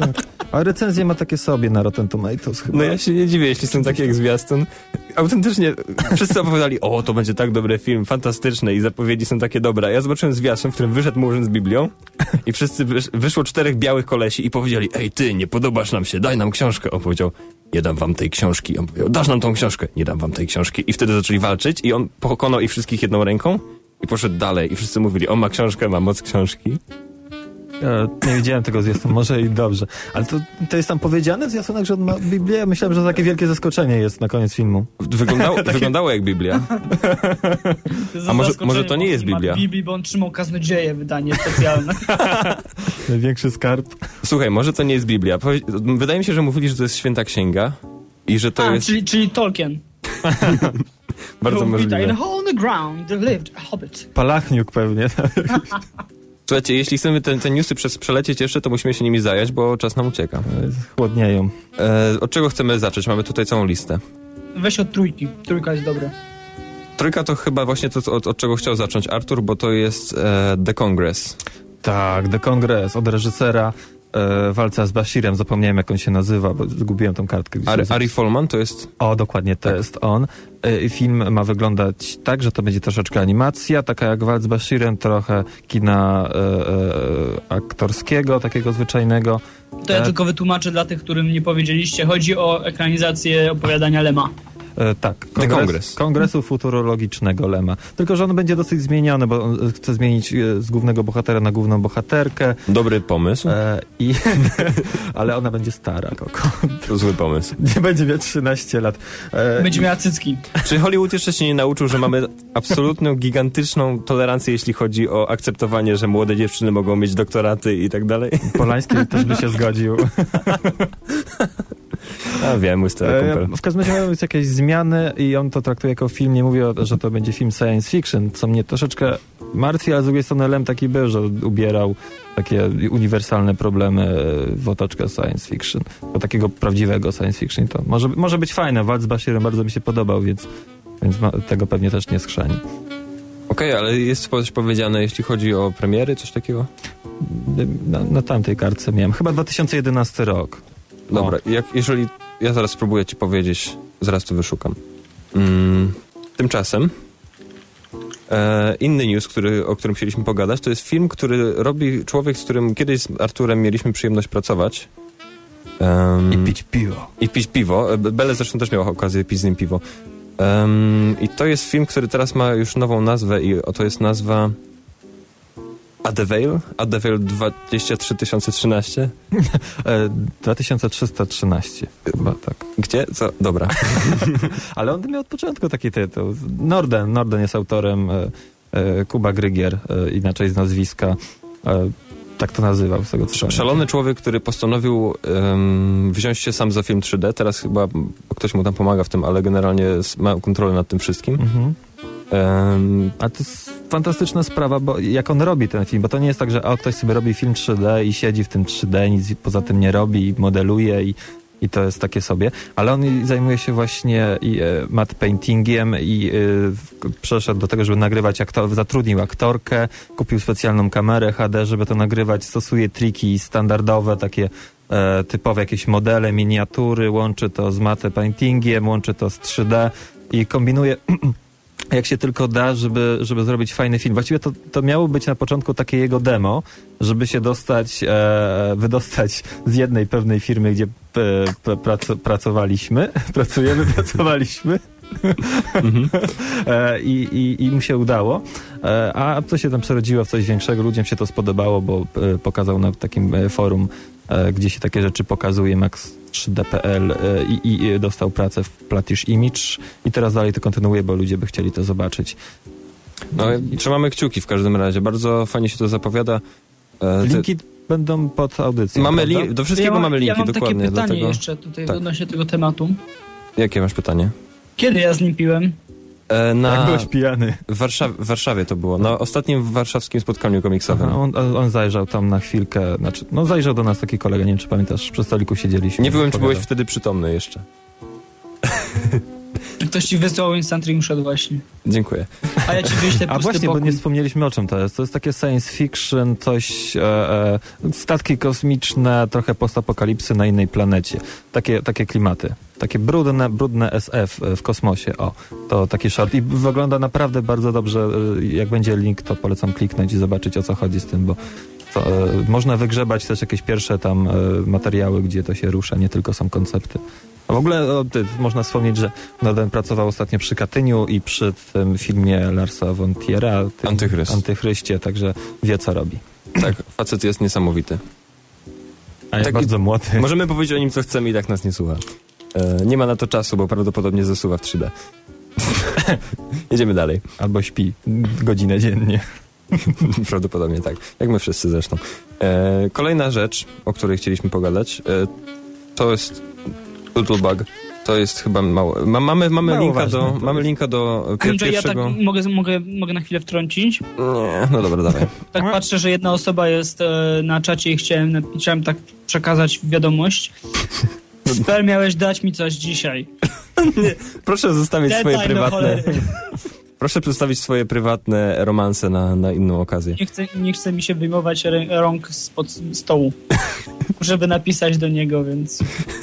A recenzje ma takie sobie na Rotten Tomatoes chyba. No ja się nie dziwię, jeśli są takie jak zwiastun. Autentycznie wszyscy opowiadali, o, to będzie tak dobry film, fantastyczny i zapowiedzi są takie dobre. A ja zobaczyłem zwiastun, w którym wyszedł Murzyn z Biblią i wszyscy wysz, wyszło czterech białych kolesi i powiedzieli, ej ty, nie podobasz nam się, daj nam książkę. On powiedział, nie dam wam tej książki. On powiedział, dasz nam tą książkę. Nie dam wam tej książki. I wtedy zaczęli walczyć i on pokonał ich wszystkich jedną ręką i poszedł dalej. I wszyscy mówili, on ma książkę, ma moc książki. Ja nie widziałem tego zwiastuna, może i dobrze. Ale to, to jest tam powiedziane w zwiastunach, że on ma Biblię? Ja myślałem, że to takie wielkie zaskoczenie jest na koniec filmu. Wyglądało, takie... wyglądało jak Biblia. A może, może to nie jest Biblia? Biblii, bo on trzymał Kaznodzieje, wydanie specjalne. Największy skarb. Słuchaj, może to nie jest Biblia. Wydaje mi się, że mówili, że to jest święta księga i że to A, jest... czyli, czyli Tolkien. Bardzo możliwe. In a hole in the ground there lived a hobbit. Palachniuk pewnie. Słuchajcie, jeśli chcemy te, te newsy przez, przelecieć jeszcze, to musimy się nimi zająć, bo czas nam ucieka. Chłodnieją. E, od czego chcemy zacząć? Mamy tutaj całą listę. Weź od trójki. Trójka jest dobra. Trójka to chyba właśnie to, od, od czego chciał zacząć Artur, bo to jest e, The Congress. Tak, The Congress od reżysera e, Walca z Bashirem. Zapomniałem, jak on się nazywa, bo zgubiłem tą kartkę. Ari, Ari Folman to jest... O, dokładnie, to tak. jest on. E, film ma wyglądać tak, że to będzie troszeczkę animacja, taka jak Walc z Bashirem, trochę kina e, e, aktorskiego, takiego zwyczajnego. To ja e, tylko wytłumaczę dla tych, którym nie powiedzieliście. Chodzi o ekranizację opowiadania Lema. E, tak, kongres, kongres. Kongresu Futurologicznego Lema. Tylko że on będzie dosyć zmieniony, bo on chce zmienić e, z głównego bohatera na główną bohaterkę. Dobry pomysł. E, i ale ona będzie stara, Koko. To zły pomysł. Nie będzie miała trzynaście lat. E, będzie miała cycki. Czy Hollywood jeszcze się nie nauczył, że mamy absolutną, gigantyczną tolerancję, jeśli chodzi o akceptowanie, że młode dziewczyny mogą mieć doktoraty i tak dalej? Polański też by się zgodził. A wiem, mój stary kumpel. E, w każdym razie mają być jakieś zmiany i on to traktuje jako film. Nie mówię, że to będzie film science fiction, co mnie troszeczkę martwi, ale z drugiej strony Lem taki był, że ubierał takie uniwersalne problemy w otoczkę science fiction. Do takiego prawdziwego science fiction to może, może być fajne. Walc z Bashirem bardzo mi się podobał, więc, więc ma, tego pewnie też nie skrzani. Okej, okay, ale jest coś powiedziane, jeśli chodzi o premiery, coś takiego? Na, na tamtej kartce miałem. Chyba dwa tysiące jedenasty rok. Dobra, jak, jeżeli... Ja zaraz spróbuję ci powiedzieć, zaraz to wyszukam. Mm, tymczasem e, inny news, który, o którym chcieliśmy pogadać, to jest film, który robi człowiek, z którym kiedyś z Arturem mieliśmy przyjemność pracować. Um, I pić piwo. I pić piwo. Bele zresztą też miała okazję pić z nim piwo. Um, I to jest film, który teraz ma już nową nazwę i to jest nazwa... Adevale? Adevale dwadzieścia trzy tysiące trzynaście? dwa tysiące trzysta trzynaście chyba, tak. Gdzie? Co? Dobra. Ale on miał od początku taki tytuł. Norden. Norden jest autorem e, e, Kuba Grygier, e, inaczej z nazwiska. E, tak to nazywał z tego co Szalony człowiek, który postanowił um, wziąć się sam za film trzy D. Teraz chyba ktoś mu tam pomaga w tym, ale generalnie ma kontrolę nad tym wszystkim. Mhm. Um, A to jest fantastyczna sprawa, bo jak on robi ten film, bo to nie jest tak, że o, ktoś sobie robi film trzy D i siedzi w tym trzy D, nic poza tym nie robi i modeluje i, i to jest takie sobie, ale on zajmuje się właśnie i, e, matte paintingiem i e, przeszedł do tego, żeby nagrywać aktor, zatrudnił aktorkę, kupił specjalną kamerę H D, żeby to nagrywać, stosuje triki standardowe, takie e, typowe jakieś modele, miniatury, łączy to z matte paintingiem, łączy to z trzy D i kombinuje jak się tylko da, żeby, żeby zrobić fajny film. Właściwie to, to miało być na początku takie jego demo, żeby się dostać, e, wydostać z jednej pewnej firmy, gdzie e, prac, pracowaliśmy, pracujemy, pracowaliśmy. e, i, i, I mu się udało. E, a co się tam przerodziło w coś większego? Ludziom się to spodobało, bo e, pokazał na takim e, forum, e, gdzie się takie rzeczy pokazuje, Max trzy D kropka P L e, i, i dostał pracę w Platish Image i teraz dalej to kontynuuje, bo ludzie by chcieli to zobaczyć. No, trzymamy kciuki w każdym razie. Bardzo fajnie się to zapowiada. E, Linki te... będą pod audycją. Mamy li- do wszystkiego ja mam, mamy linki, ja mam dokładnie. takie pytanie dlatego... jeszcze tutaj tak. odnośnie tego tematu. Jakie masz pytanie? Kiedy ja z nim piłem? E, na... Jak byłeś pijany? W, Warszaw- w Warszawie to było. Na ostatnim warszawskim spotkaniu komiksowym. Aha, on, on zajrzał tam na chwilkę, znaczy, no zajrzał do nas taki kolega, nie wiem czy pamiętasz, przy stoliku siedzieliśmy. Nie byłem, czy byłeś wtedy przytomny jeszcze. Ktoś ci wysłał Instant Rimshot właśnie. Dziękuję. A ja ci wyślę A pusty właśnie, pokój. bo nie wspomnieliśmy o czym to jest. To jest takie science fiction, coś, e, e, statki kosmiczne, trochę postapokalipsy na innej planecie. Takie, takie klimaty. Takie brudne, brudne S F w kosmosie. O, to taki short. I wygląda naprawdę bardzo dobrze. Jak będzie link, to polecam kliknąć i zobaczyć, o co chodzi z tym, bo to, e, można wygrzebać też jakieś pierwsze tam e, materiały, gdzie to się rusza, nie tylko są koncepty. A w ogóle o, ty, można wspomnieć, że Nolan pracował ostatnio przy Katyniu i przy tym filmie Larsa von Triera, tym Antychryst. Antychryście, także wie, co robi. Tak, facet jest niesamowity. A jest Tak, bardzo i- młody. Możemy powiedzieć o nim, co chcemy i tak nas nie słucha. E, nie ma na to czasu, bo prawdopodobnie zasuwa w trzy D. Jedziemy dalej. Albo śpi godzinę dziennie. Prawdopodobnie tak. Jak my wszyscy zresztą. E, kolejna rzecz, o której chcieliśmy pogadać, e, to jest Doodlebug. To jest chyba mało. Ma, mamy, mamy, Mało linka ważne do, to mamy jest. linka do pier- Andrzej, ja tak pierwszego... mogę, mogę, mogę na chwilę wtrącić. Nie, no dobra, dawaj. Tak patrzę, że jedna osoba jest e, na czacie i chciałem, nap- chciałem tak przekazać wiadomość. Spel, miałeś dać mi coś dzisiaj. Proszę zostawić swoje Deadline do prywatne... cholery. Proszę przedstawić swoje prywatne romanse na, na inną okazję. Nie chce, nie chce mi się wyjmować rę- rąk spod stołu, żeby napisać do niego, więc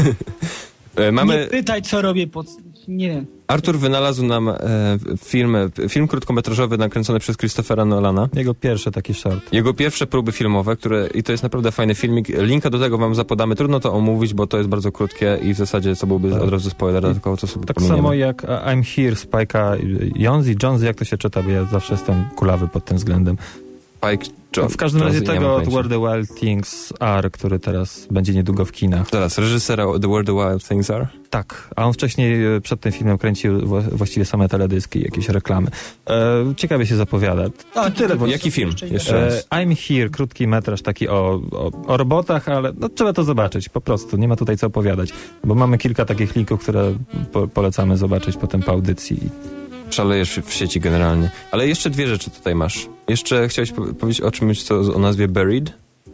E, nie mamy... pytaj, co robię pod... Nie wiem. Artur wynalazł nam e, film, film krótkometrażowy nakręcony przez Christophera Nolana. Jego pierwszy taki short. Jego pierwsze próby filmowe, które, i to jest naprawdę fajny filmik. Linka do tego wam zapodamy. Trudno to omówić, bo to jest bardzo krótkie i w zasadzie to byłby Tak. od razu spoiler, tylko co sobie Tak pominiemy. samo jak e, I'm Here Spike'a Jonzy, Jonesy, jak to się czyta, bo ja zawsze jestem kulawy pod tym względem. Spike John, W każdym razie Jonesy, nie tego mam od pojęcia. Where the Wild Things Are, który teraz będzie niedługo w kinach. Teraz, reżysera The Where the Wild Things Are. Tak, a on wcześniej e, przed tym filmem kręcił wła- właściwie same teledyski i jakieś reklamy. E, ciekawie się zapowiada. Tak, tyle, bo- Jaki film? Jeszcze Jeszcze raz. E, I'm Here, krótki metraż taki o, o, o robotach, ale no, trzeba to zobaczyć, po prostu, nie ma tutaj co opowiadać, bo mamy kilka takich linków, które po, polecamy zobaczyć potem po audycji. Szalejesz w sieci generalnie. Ale jeszcze dwie rzeczy tutaj masz. Jeszcze chciałeś po- powiedzieć o czymś, co o nazwie Buried?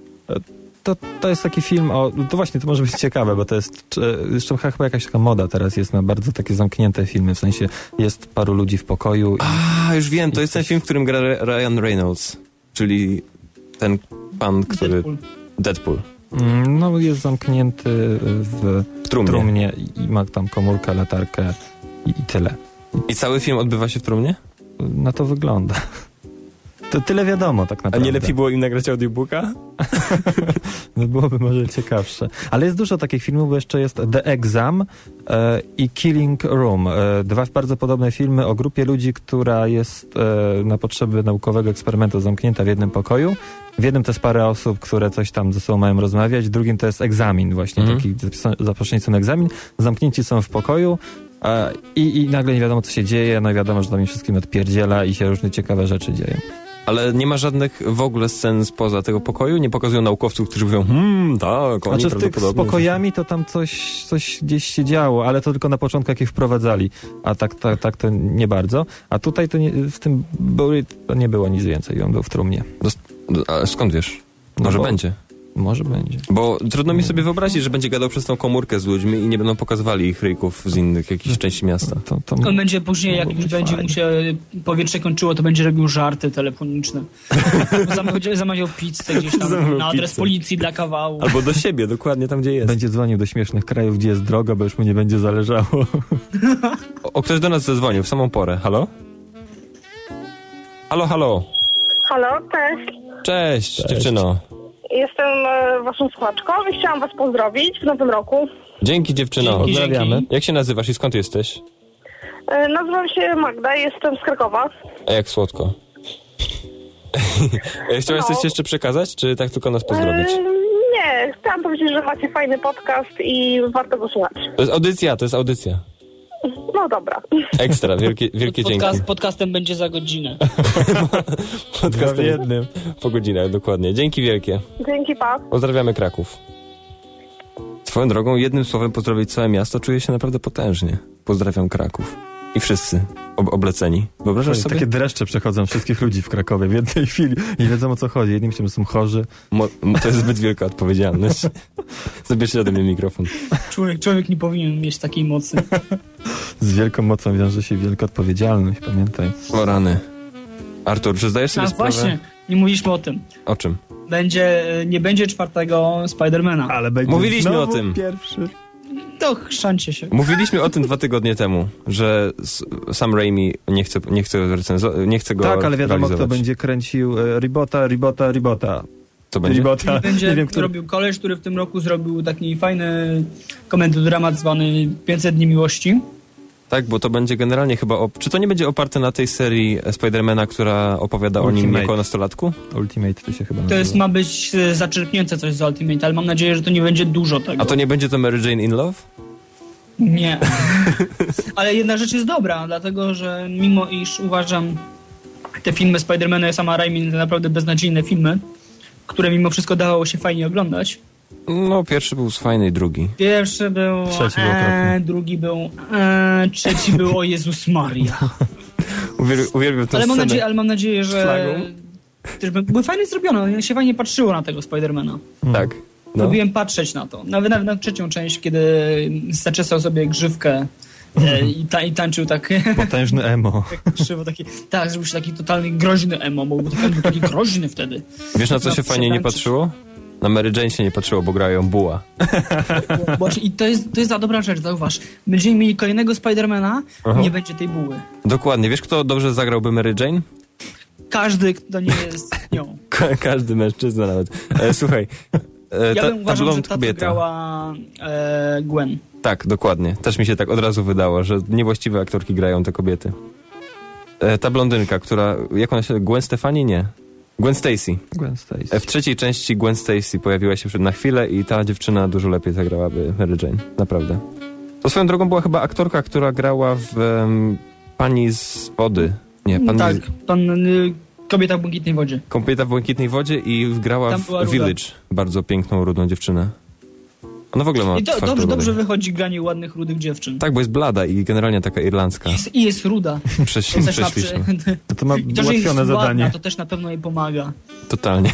To, to jest taki film o, to właśnie, to może być ciekawe, bo to jest, czy, jeszcze chyba jakaś taka moda teraz jest na bardzo takie zamknięte filmy, w sensie jest paru ludzi w pokoju. I, A, już wiem, to jest ten film, w którym gra Ryan Reynolds, czyli ten pan, który... Deadpool. Deadpool. mm, no jest zamknięty w W trumnie. trumnie i ma tam komórkę, latarkę i, i tyle. I cały film odbywa się w trumnie? Na to wygląda. To tyle wiadomo tak A naprawdę. nie lepiej było im nagrać audiobooka? No byłoby może ciekawsze. Ale jest dużo takich filmów, bo jeszcze jest The Exam e, i Killing Room. E, dwa bardzo podobne filmy o grupie ludzi, która jest e, na potrzeby naukowego eksperymentu zamknięta w jednym pokoju. W jednym to jest parę osób, które coś tam ze sobą mają rozmawiać, w drugim to jest egzamin, właśnie Mhm. taki zapisa- za pośrednictwem egzamin. Zamknięci są w pokoju e, i, i nagle nie wiadomo, co się dzieje, no i wiadomo, że tam im wszystkim odpierdziela i się różne ciekawe rzeczy dzieją. Ale nie ma żadnych w ogóle scen spoza tego pokoju? Nie pokazują naukowców, którzy mówią, hmm, tak, oni Znaczy w tych z prawdopodobnie... pokojami to tam coś, coś gdzieś się działo, ale to tylko na początku, jak ich wprowadzali, a tak, tak, tak to nie bardzo. A tutaj to nie, w tym Buried to nie było nic więcej, on był w trumnie. Ale skąd wiesz? No Może bo- będzie. Może będzie. Bo trudno mi sobie wyobrazić, że będzie gadał przez tą komórkę z ludźmi i nie będą pokazywali ich ryjków z innych jakichś części miasta. To, to On będzie później, jak mogło już być będzie mu fajnie. się powietrze kończyło, to będzie robił żarty telefoniczne. Zamawiał, zamawiał pizzę gdzieś tam Zamawiał na adres pizzę. policji dla kawału. Albo do siebie, dokładnie tam, gdzie jest. Będzie dzwonił do śmiesznych krajów, gdzie jest droga, bo już mu nie będzie zależało. O, o, ktoś do nas zadzwonił w samą porę. Halo? Halo, halo. Halo, cześć. Cześć, Cześć. dziewczyno. Jestem e, waszą słuchaczką i chciałam was pozdrowić w nowym roku. Dzięki, dziewczyno. Dzięki. Pozdrawiamy. Jak się nazywasz i skąd jesteś? E, nazywam się Magda, jestem z Krakowa. A jak słodko. Chciałaś No. coś jeszcze przekazać, czy tak tylko nas pozdrowić? E, nie, chciałam powiedzieć, że macie fajny podcast i warto go słuchać. To jest audycja, to jest audycja. No dobra. Ekstra, wielkie, wielkie dzięki. Podcast, podcastem będzie za godzinę. Podcast w jednym. po godzinach, dokładnie. Dzięki wielkie. Dzięki, pa. Pozdrawiamy Kraków. Swoją drogą, jednym słowem pozdrowić całe miasto, czuję się naprawdę potężnie. Pozdrawiam Kraków. I wszyscy ob obleceni. Wyobrażasz sobie? Takie dreszcze przechodzą wszystkich ludzi w Krakowie w jednej chwili. Nie wiedzą, o co chodzi. Jedni myślą, że są chorzy. Mo to jest zbyt wielka odpowiedzialność. Zabierzcie ode mnie mikrofon. Człowiek, człowiek nie powinien mieć takiej mocy. Z wielką mocą wiąże się wielka odpowiedzialność, pamiętaj. O rany. Artur, czy zdajesz sobie A sprawę? właśnie, nie mówiliśmy o tym. O czym? Będzie, nie będzie czwartego Spidermana. Ale będzie Mówiliśmy znowu o tym. Pierwszy. To chrzancie się. Mówiliśmy o tym dwa tygodnie temu, że S- Sam Raimi nie chce, nie chce, recenzo- nie chce go Tak, ale wiadomo, realizować. kto będzie kręcił e, Ribota, Ribota, Ribota. Co będzie? Ribota. Będzie Nie wiem, który... robił koleś, który w tym roku zrobił taki fajny komentodramat zwany pięćset dni miłości. Tak, bo to będzie generalnie chyba... Op- czy to nie będzie oparte na tej serii Spidermana, która opowiada o nim Ultimate. jako nastolatku? Ultimate to się chyba To nazywa. jest, ma być e, zaczerpnięte coś z Ultimate, ale mam nadzieję, że to nie będzie dużo tego. A to nie będzie to Mary Jane in Love? Nie. Ale jedna rzecz jest dobra, dlatego że mimo iż uważam te filmy Spidermana i sama Raimi to naprawdę beznadziejne filmy, które mimo wszystko dawało się fajnie oglądać. No, pierwszy był fajny i drugi. Pierwszy był... Trzeci był e, okropny. drugi był... E, trzeci był o Jezus Maria. Uwiel- uwielbiam tę Ale mam, scenę. nadzieję, ale mam nadzieję, że... flagą. Też by, były fajnie zrobione, się fajnie patrzyło na tego Spidermana. Tak. No. Lubiłem patrzeć na to. Nawet, nawet na trzecią część, kiedy zaczesał sobie grzywkę e, i, ta, i tańczył tak... Potężny emo. tak krzywo, taki, tak, zrobił się taki totalny groźny emo, bo był taki, był taki groźny wtedy. Wiesz, na co No, się fajnie nie tańczyć. patrzyło? Na Mary Jane się nie patrzyło, bo grają buła. Właśnie, i to jest, to jest za dobra rzecz, zauważ. Będziemy mieli kolejnego Spidermana, Aha. nie będzie tej buły. Dokładnie. Wiesz, kto dobrze zagrałby Mary Jane? Każdy, kto nie jest nią. Ka- każdy mężczyzna nawet. E, słuchaj, e, Ja ta, bym ta uważał, że blond ta, co kobieta. grała e, Gwen. Tak, dokładnie. Też mi się tak od razu wydało, że niewłaściwe aktorki grają te kobiety. E, ta blondynka, która... Jak ona się... Gwen Stefani? Nie. Gwen Stacy. Gwen Stacy. E, w trzeciej części Gwen Stacy pojawiła się przed na chwilę i ta dziewczyna dużo lepiej zagrałaby Mary Jane. Naprawdę. To swoją drogą była chyba aktorka, która grała w em, Pani z wody. Nie, Pani tak, z... pan, y, kobieta w błękitnej wodzie. Kobieta w błękitnej wodzie i grała Tam w była ruda. Village. Bardzo piękną, rudą dziewczynę. Ona w ogóle ma I to, twarz dobrze, rudą. dobrze wychodzi granie ładnych, rudych dziewczyn. Tak, bo jest blada i generalnie taka irlandzka. Jest, I jest ruda. Prześ, To też na, prześliczna. No to ma I to, że jest ułatwione zadanie. ładna, to też na pewno jej pomaga. Totalnie.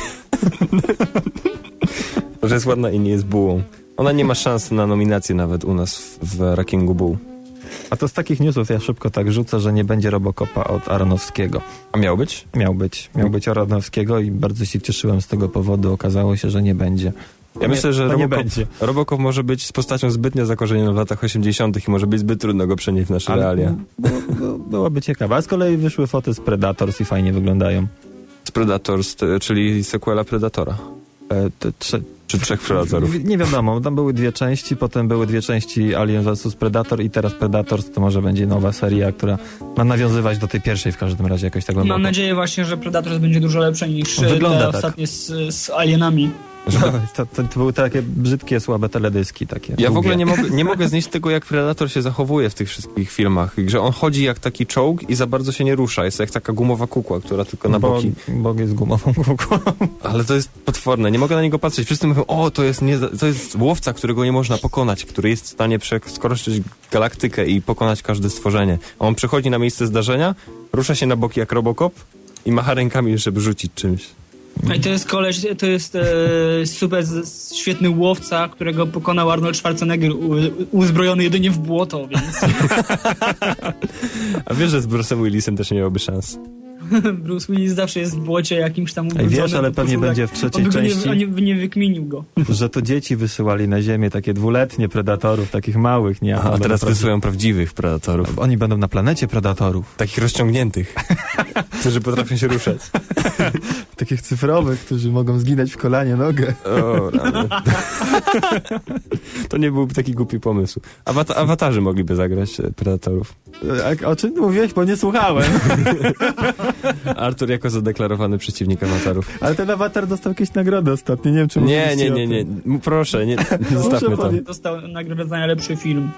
Że jest ładna i nie jest bułą. Ona nie ma szans na nominację nawet u nas w, w rankingu buł. A to z takich newsów ja szybko tak rzucę, że nie będzie Robocopa od Aronofskiego. A miał być? Miał być. Miał być Aronofskiego i bardzo się cieszyłem z tego powodu. Okazało się, że nie będzie. Ja nie, myślę, że to nie Robocop, będzie. Robocop może być z postacią zbytnio zakorzenioną w latach osiemdziesiątych i może być zbyt trudno go przenieść w nasze Ale realia. było, było, byłoby ciekawe. A z kolei wyszły foty z Predators i fajnie wyglądają. Z Predators, t- czyli sequela Predatora. E, te, trze, Czy trzech Predatorów. nie wiadomo, tam były dwie części, potem były dwie części Alien versus Predator i teraz Predators, to może będzie nowa seria, która ma nawiązywać do tej pierwszej w każdym razie jakoś tak głęboko. Mam nadzieję właśnie, że Predator będzie dużo lepszy niż e, Wygląda te tak. ostatnie z, z Alienami. No, to, to, to były takie brzydkie, słabe teledyski takie. Ja w długie. ogóle nie mogę, nie mogę znieść tego, jak Predator się zachowuje w tych wszystkich filmach. Że on chodzi jak taki czołg i za bardzo się nie rusza. Jest jak taka gumowa kukła, która tylko na bo, boki... Bo jest gumową kukłą. Ale to jest potworne. Nie mogę na niego patrzeć. Wszyscy mówią, o, to jest, nie, to jest łowca, którego nie można pokonać, który jest w stanie przekroczyć galaktykę i pokonać każde stworzenie. A on przychodzi na miejsce zdarzenia, rusza się na boki jak Robocop i macha rękami, żeby rzucić czymś. No i to jest koleś, to jest e, super z, świetny łowca, którego pokonał Arnold Schwarzenegger, u, uzbrojony jedynie w błoto, więc A wiesz, że z Bruce'em Willisem też nie miałoby szans. Bruce Willis zawsze jest w błocie jakimś tam Ej, ubrudzonym. wiesz, ale pod pewnie koszulek. będzie w trzeciej On by go części. Nie, on nie, nie wykminił go. Że to dzieci wysyłali na ziemię takie dwuletnie predatorów, takich małych, nie? A One teraz naprawdę- wysyłają prawdziwych Predatorów. Oni będą na planecie predatorów. Takich rozciągniętych, którzy potrafią się ruszać. Takich cyfrowych, którzy mogą zginąć w kolanie nogę. O, rany. To nie byłby taki głupi pomysł. Awata- awatarzy mogliby zagrać e, Predatorów. A, o czym mówiłeś? Bo nie słuchałem. Artur jako zadeklarowany przeciwnik awatarów. Ale ten awatar dostał jakieś nagrody ostatnio. Nie wiem, czy Nie, mówiliście nie, o nie, nie. tym. M- Proszę, nie, nie zostawmy to. powiedzieć. Dostał nagrodę za najlepszy film.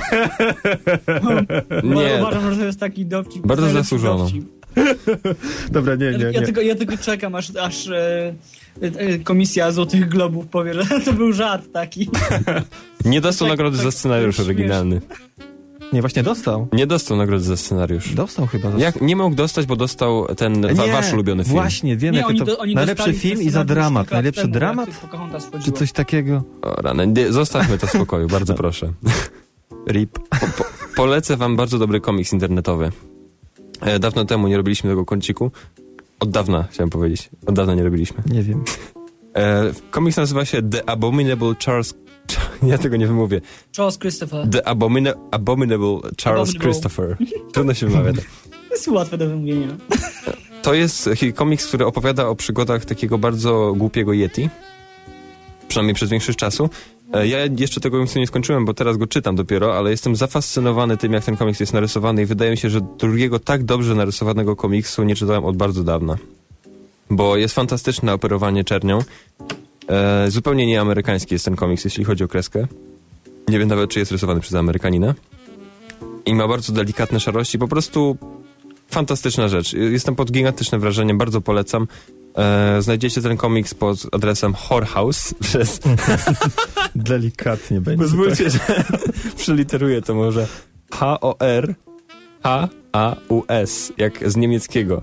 Nie. Uważam, że to jest taki dowcip. Bardzo najlepszy zasłużono. dowcip. Dobra, nie, Ja, nie, ja, nie. tylko, ja tylko czekam, aż, aż e, e, komisja Złotych Globów powie, że to był żart taki. Nie dostał Tak, nagrody tak, za scenariusz tak oryginalny. Nie, właśnie dostał. Nie dostał nagrody za scenariusz. Dostał chyba. Dostał. Jak nie mógł dostać, bo dostał ten wa- Nie, wasz ulubiony film. Właśnie, wiem, Nie, jaki oni to do, oni najlepszy dostali film ten i za scenariusz dramat. kilka lat Najlepszy temu, dramat? jak tylko Pocahontas Czy wchodziła. coś takiego? O, rany. Nie, zostawmy to w spokoju, bardzo proszę. Rip. Polecę wam bardzo dobry komiks internetowy. E, dawno temu nie robiliśmy tego kąciku. Od dawna, chciałem powiedzieć. Od dawna nie robiliśmy. Nie wiem. E, komiks nazywa się The Abominable Charles... Ja tego nie wymówię. Charles Christopher. The Abomina... Abominable Charles Abominable. Christopher. Trudno się wymawia. To jest łatwe do wymówienia. To jest komiks, który opowiada o przygodach takiego bardzo głupiego Yeti. Przynajmniej przez większość czasu. E, Ja jeszcze tego komiksu nie skończyłem, bo teraz go czytam dopiero, ale jestem zafascynowany tym, jak ten komiks jest narysowany i wydaje mi się, że drugiego tak dobrze narysowanego komiksu nie czytałem od bardzo dawna. Bo jest fantastyczne operowanie czernią. E, zupełnie nieamerykański jest ten komiks, jeśli chodzi o kreskę. Nie wiem nawet, czy jest rysowany przez Amerykanina. I ma bardzo delikatne szarości. Po prostu fantastyczna rzecz. Jestem pod gigantycznym wrażeniem, bardzo polecam. E, znajdziecie ten komiks pod adresem Whorehouse przez... Delikatnie będzie. Pozwólcie, że przeliteruję to może. H O R H A U S, jak z niemieckiego.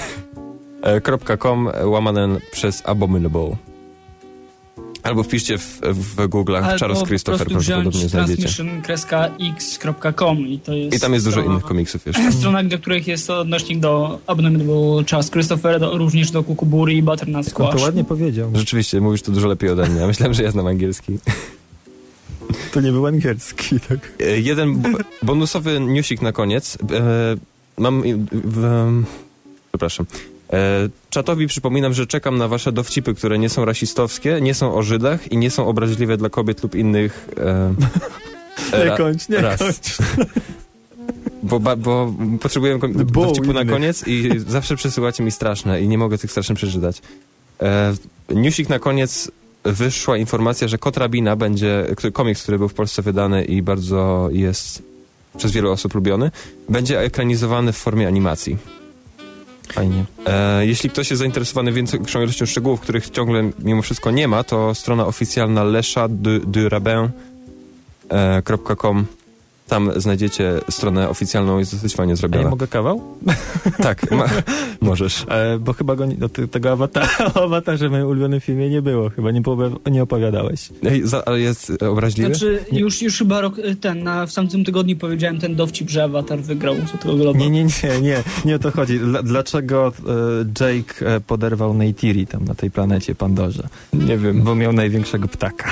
.com łamane przez Abominable. Albo wpiszcie w, w Google'ach Charles Christopher, prawdopodobnie znajdziecie. transmission kropka x kropka com i to jest I tam jest dużo strona, innych komiksów jeszcze. strona, do których jest odnośnik do Abominable Charles Christopher, do, również do Kukuburi i Butternut On Squash. to ładnie powiedział. Rzeczywiście, mówisz to dużo lepiej ode mnie. Ja myślałem, że ja znam angielski. To nie był angielski, tak? E, Jeden bo- bonusowy newsik na koniec. E, mam... i- W, em, przepraszam. E, czatowi przypominam, że czekam na wasze dowcipy, które nie są rasistowskie, nie są o Żydach i nie są obraźliwe dla kobiet lub innych e, Nie kończ, nie ras. kończ. Bo, ba, bo potrzebuję kom- Bo dowcipu na innych. koniec i zawsze przesyłacie mi straszne i nie mogę tych strasznych przeczytać. E, newsik na koniec. Wyszła informacja, że Kot Rabina będzie, który, komiks, który był w Polsce wydany i bardzo jest przez wielu osób lubiony, będzie ekranizowany w formie animacji. Fajnie. E, jeśli ktoś jest zainteresowany większą ilością szczegółów, których ciągle mimo wszystko nie ma, to strona oficjalna lesza du rabin kropka com. Tam znajdziecie stronę oficjalną, jest dosyć fajnie A zrobiona. ja mogę kawał? Tak, ma, możesz. E, bo chyba go nie, do te, tego awatara, o awatarze w moim ulubionym filmie nie było. Chyba nie, powie- nie opowiadałeś. Ej, za, ale jest obraźliwy? Znaczy, już, już chyba rok, ten, na, w tamtym tygodniu powiedziałem ten dowcip, że Avatar wygrał Złotego Globa. Nie, nie, nie, nie, nie o to chodzi. Dla, dlaczego e, Jake e, poderwał Neytiri tam na tej planecie Pandorze? Nie wiem. Bo miał największego ptaka.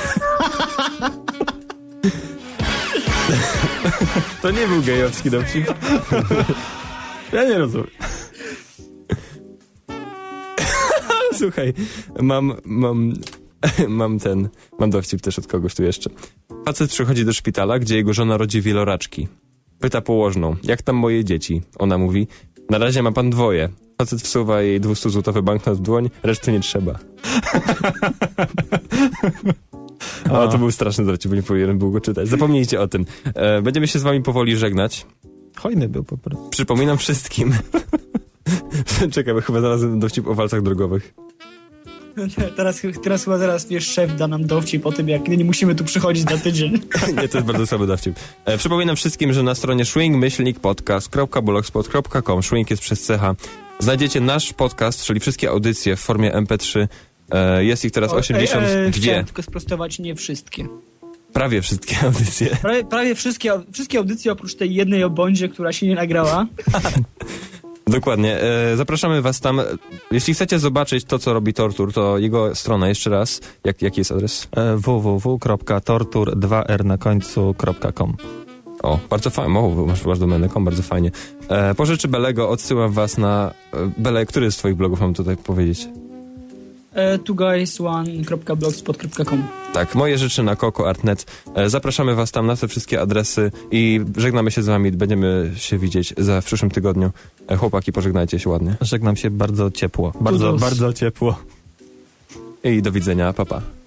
To nie był gejowski dowcip. Ja nie rozumiem. Słuchaj, mam, mam, mam ten, mam dowcip też od kogoś tu jeszcze. Facet przychodzi do szpitala, gdzie jego żona rodzi wieloraczki. Pyta położną, jak tam moje dzieci? Ona mówi, na razie ma pan dwoje. Facet wsuwa jej dwustozłotowy banknot w dłoń, reszty nie trzeba. O, to był straszny dowcip, bo nie powinienem był go czytać. Zapomnijcie o tym. E, będziemy się z wami powoli żegnać. Hojny był po prostu. Przypominam wszystkim. Czekaj, bo chyba znalazłem dowcip o walcach drogowych. Teraz, teraz chyba zaraz, wiesz, szef da nam dowcip o tym, jak nie musimy tu przychodzić na tydzień. Nie, to jest bardzo słaby dowcip. E, przypominam wszystkim, że na stronie swing myślnik podcast kropka blogspot kropka com, swing jest przez C H, znajdziecie nasz podcast, czyli wszystkie audycje w formie M P trzy. E, jest ich teraz O, osiemdziesiąt dwa. e, e, chciałem tylko sprostować, nie wszystkie. Prawie wszystkie audycje. Prawie, prawie wszystkie, wszystkie audycje oprócz tej jednej o Bondzie, która się nie nagrała. Dokładnie. E, zapraszamy was tam. Jeśli chcecie zobaczyć to, co robi Tortur, to jego strona, jeszcze raz. Jak, jaki jest adres? E, w w w kropka tortur dwa r na końcu kropka com. O, bardzo fajnie. O, masz, masz domenę kropka com, bardzo fajnie. E, po rzeczy Belego odsyłam was na... E, Bele, który z twoich blogów mam tutaj powiedzieć? E, two guys one kropka blogspot kropka com. Tak, moje rzeczy na Koko Art kropka net. E, zapraszamy was tam na te wszystkie adresy i żegnamy się z wami. Będziemy się widzieć za w przyszłym tygodniu. E, chłopaki, pożegnajcie się ładnie. Żegnam się bardzo ciepło. Bardzo, Tudus. bardzo ciepło. I do widzenia, pa pa.